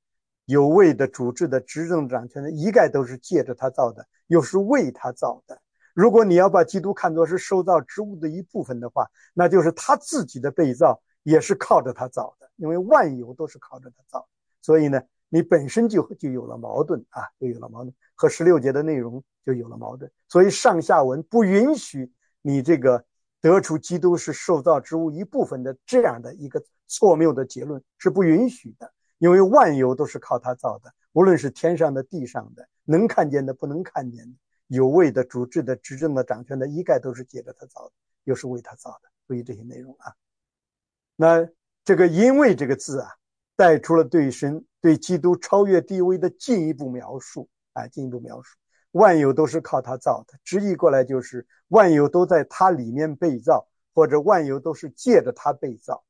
有位的、主治的、执政掌权的，一概都是借着他造的，又是为他造的。如果你要把基督看作是受造之物的一部分的话，那就是他自己的被造也是靠着他造的，因为万有都是靠着他造的。所以呢，你本身就有了矛盾啊，就有了矛盾，和16节的内容就有了矛盾。所以上下文不允许你这个得出基督是受造之物一部分的这样的一个错谬的结论，是不允许的。因为万有都是靠他造的，无论是天上的地上的，能看见的不能看见的，有位的、主治的、执政的、掌权的，一概都是借着他造的，又是为他造的。注意这些内容啊。那这个因为这个字啊，带出了对神、对基督超越地位的进一步描述啊，进一步描述。万有都是靠他造的，直译过来就是万有都在他里面被造，或者万有都是借着他被造。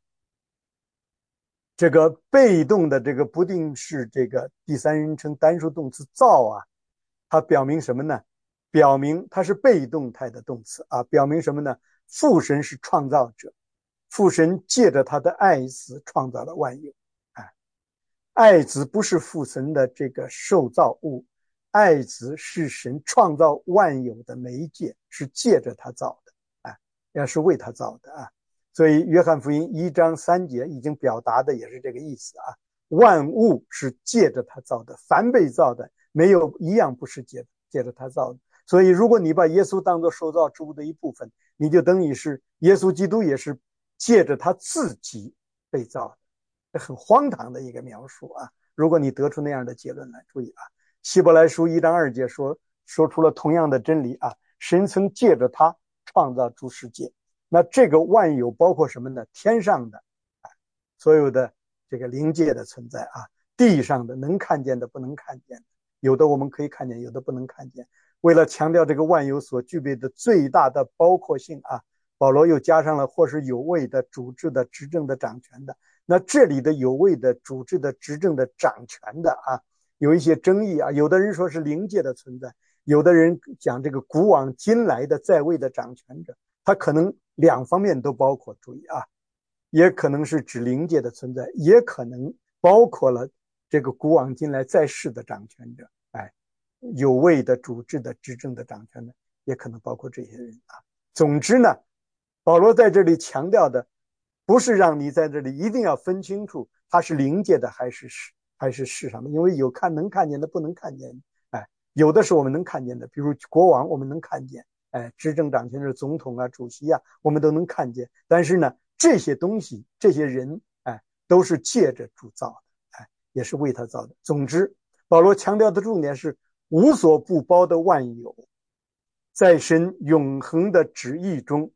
这个被动的这个不定式这个第三人称单数动词造啊，它表明什么呢？表明它是被动态的动词啊，表明什么呢？父神是创造者，父神借着他的爱子创造了万有。爱子不是父神的这个受造物，爱子是神创造万有的媒介，是借着他造的，也是为他造的啊。所以约翰福音1章3节已经表达的也是这个意思啊，万物是借着他造的，凡被造的没有一样不是借着他造的。所以如果你把耶稣当作受造之物的一部分，你就等于是耶稣基督也是借着他自己被造的，这很荒唐的一个描述啊。如果你得出那样的结论来，注意啊，希伯来书1章2节说出了同样的真理啊，神曾借着他创造诸世界。那这个万有包括什么呢？天上的所有的这个灵界的存在啊，地上的能看见的不能看见的，有的我们可以看见，有的不能看见。为了强调这个万有所具备的最大的包括性啊，保罗又加上了或是有位的、主治的、执政的、掌权的。那这里的有位的、主治的、执政的、掌权的啊，有一些争议啊。有的人说是灵界的存在，有的人讲这个古往今来的在位的掌权者，他可能两方面都包括。注意啊，也可能是指灵界的存在，也可能包括了这个古往今来在世的掌权者，有位的、主治的、执政的、掌权的，也可能包括这些人啊。总之呢，保罗在这里强调的不是让你在这里一定要分清楚它是灵界的还是世上的，因为有能看见的不能看见的，有的是我们能看见的，比如国王我们能看见，执政掌权的总统啊、主席啊，我们都能看见。但是呢，这些东西、这些人，都是借着主造的，也是为他造的。总之，保罗强调的重点是无所不包的万有，在神永恒的旨意中，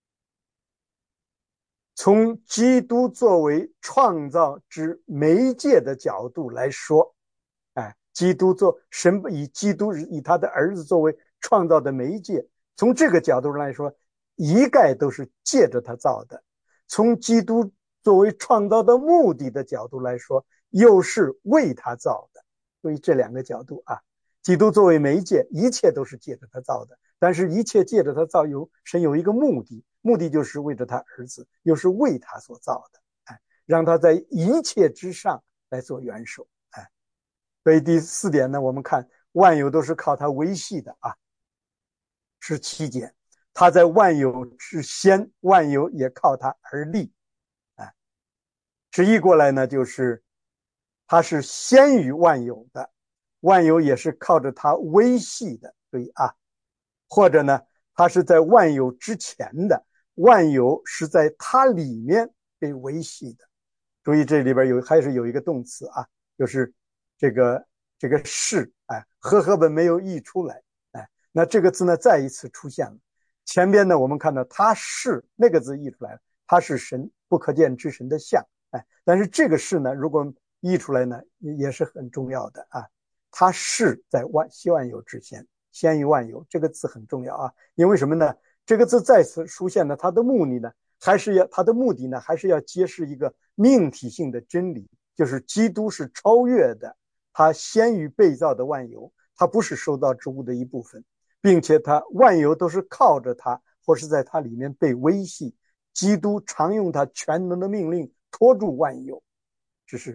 从基督作为创造之媒介的角度来说，基督神以他的儿子作为创造的媒介，从这个角度上来说，一概都是借着他造的。从基督作为创造的目的的角度来说，又是为他造的。所以这两个角度啊，基督作为媒介，一切都是借着他造的，但是一切借着他造，神有一个目的，目的就是为着他儿子，又是为他所造的，让他在一切之上来做元首。所以第4点呢，我们看万有都是靠他维系的啊。17节，他在万有之先，万有也靠他而立。直译过来呢，就是他是先于万有的，万有也是靠着他维系的。注意啊，或者呢，他是在万有之前的，万有是在他里面被维系的。注意这里边还是有一个动词啊，就是这个是，和本没有译出来，那这个字呢再一次出现了。前边呢我们看到他是那个字译出来了，他是神不可见之神的像，但是这个是呢如果译出来呢也是很重要的啊。他是在万有之前，先于万有，这个字很重要啊。因为什么呢？这个字再次出现呢，它的目的呢还是要揭示一个命题性的真理，就是基督是超越的，他先于被造的万有，他不是受造之物的一部分，并且他万有都是靠着他或是在他里面被维系。基督常用他全能的命令托住万有，这是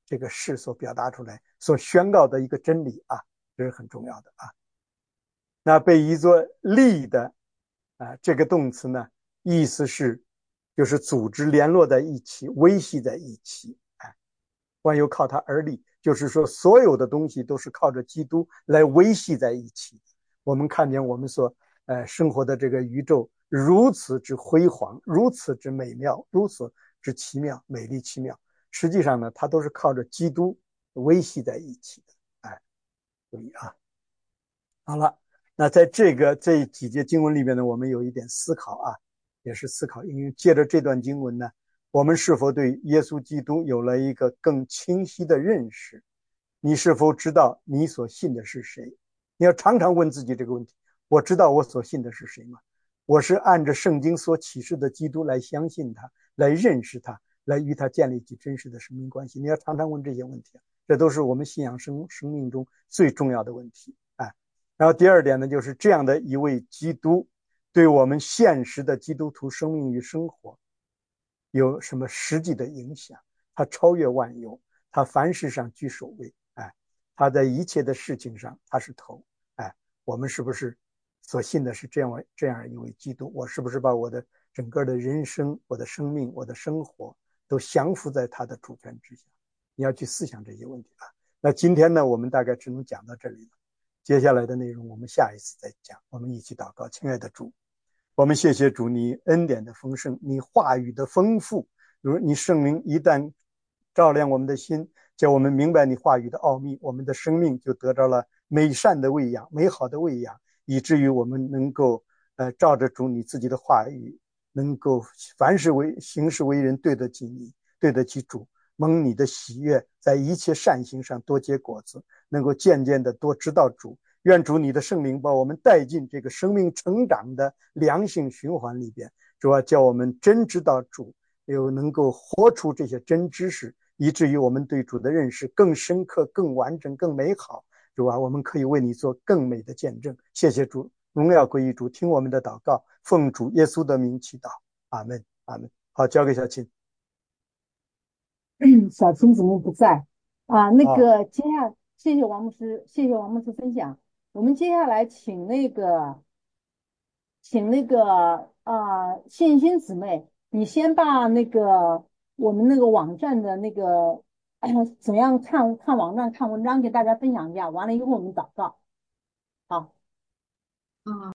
这个事所表达出来、所宣告的一个真理啊，这是很重要的啊。那被译作立的这个动词呢，意思是就是组织联络在一起，维系在一起。万有靠它而立，就是说所有的东西都是靠着基督来维系在一起。我们看见我们所生活的这个宇宙如此之辉煌，如此之美妙，如此之奇妙，美丽奇妙。实际上呢，它都是靠着基督维系在一起的。注意啊。好了，那在这几节经文里面呢，我们有一点思考啊，也是思考，因为借着这段经文呢，我们是否对耶稣基督有了一个更清晰的认识？你是否知道你所信的是谁？你要常常问自己这个问题：我知道我所信的是谁吗？我是按着圣经所启示的基督来相信他，来认识他，来与他建立起真实的生命关系。你要常常问这些问题，这都是我们信仰生命中最重要的问题。然后第二点呢，就是这样的一位基督对我们现实的基督徒生命与生活有什么实际的影响？他超越万有，他凡事上居首位，他在一切的事情上他是头，我们是不是所信的是这样一位基督？我是不是把我的整个的人生、我的生命、我的生活都降服在他的主权之下？你要去思想这些问题啊。那今天呢，我们大概只能讲到这里了。接下来的内容我们下一次再讲。我们一起祷告。亲爱的主，我们谢谢主，你恩典的丰盛，你话语的丰富，如你圣灵一旦照亮我们的心，叫我们明白你话语的奥秘，我们的生命就得着了美善的喂养，美好的喂养，以至于我们能够照着主你自己的话语，能够凡事行事为人对得起你，对得起主，蒙你的喜悦，在一切善行上多结果子，能够渐渐的多知道主。愿主你的圣灵把我们带进这个生命成长的良性循环里边，主要叫我们真知道主，又能够活出这些真知识，以至于我们对主的认识更深刻、更完整、更美好。主啊，我们可以为你做更美的见证。谢谢主，荣耀归于主，听我们的祷告，奉主耶稣的名祈祷，阿们，阿们。好，交给小琴。 小青子木不在啊，那啊， 个接下谢谢王牧师，谢谢王牧师分享。我们接下来请信心姊妹，你先把我们那个网站的怎么样看网站看文章给大家分享一下，完了以后我们祷告。好。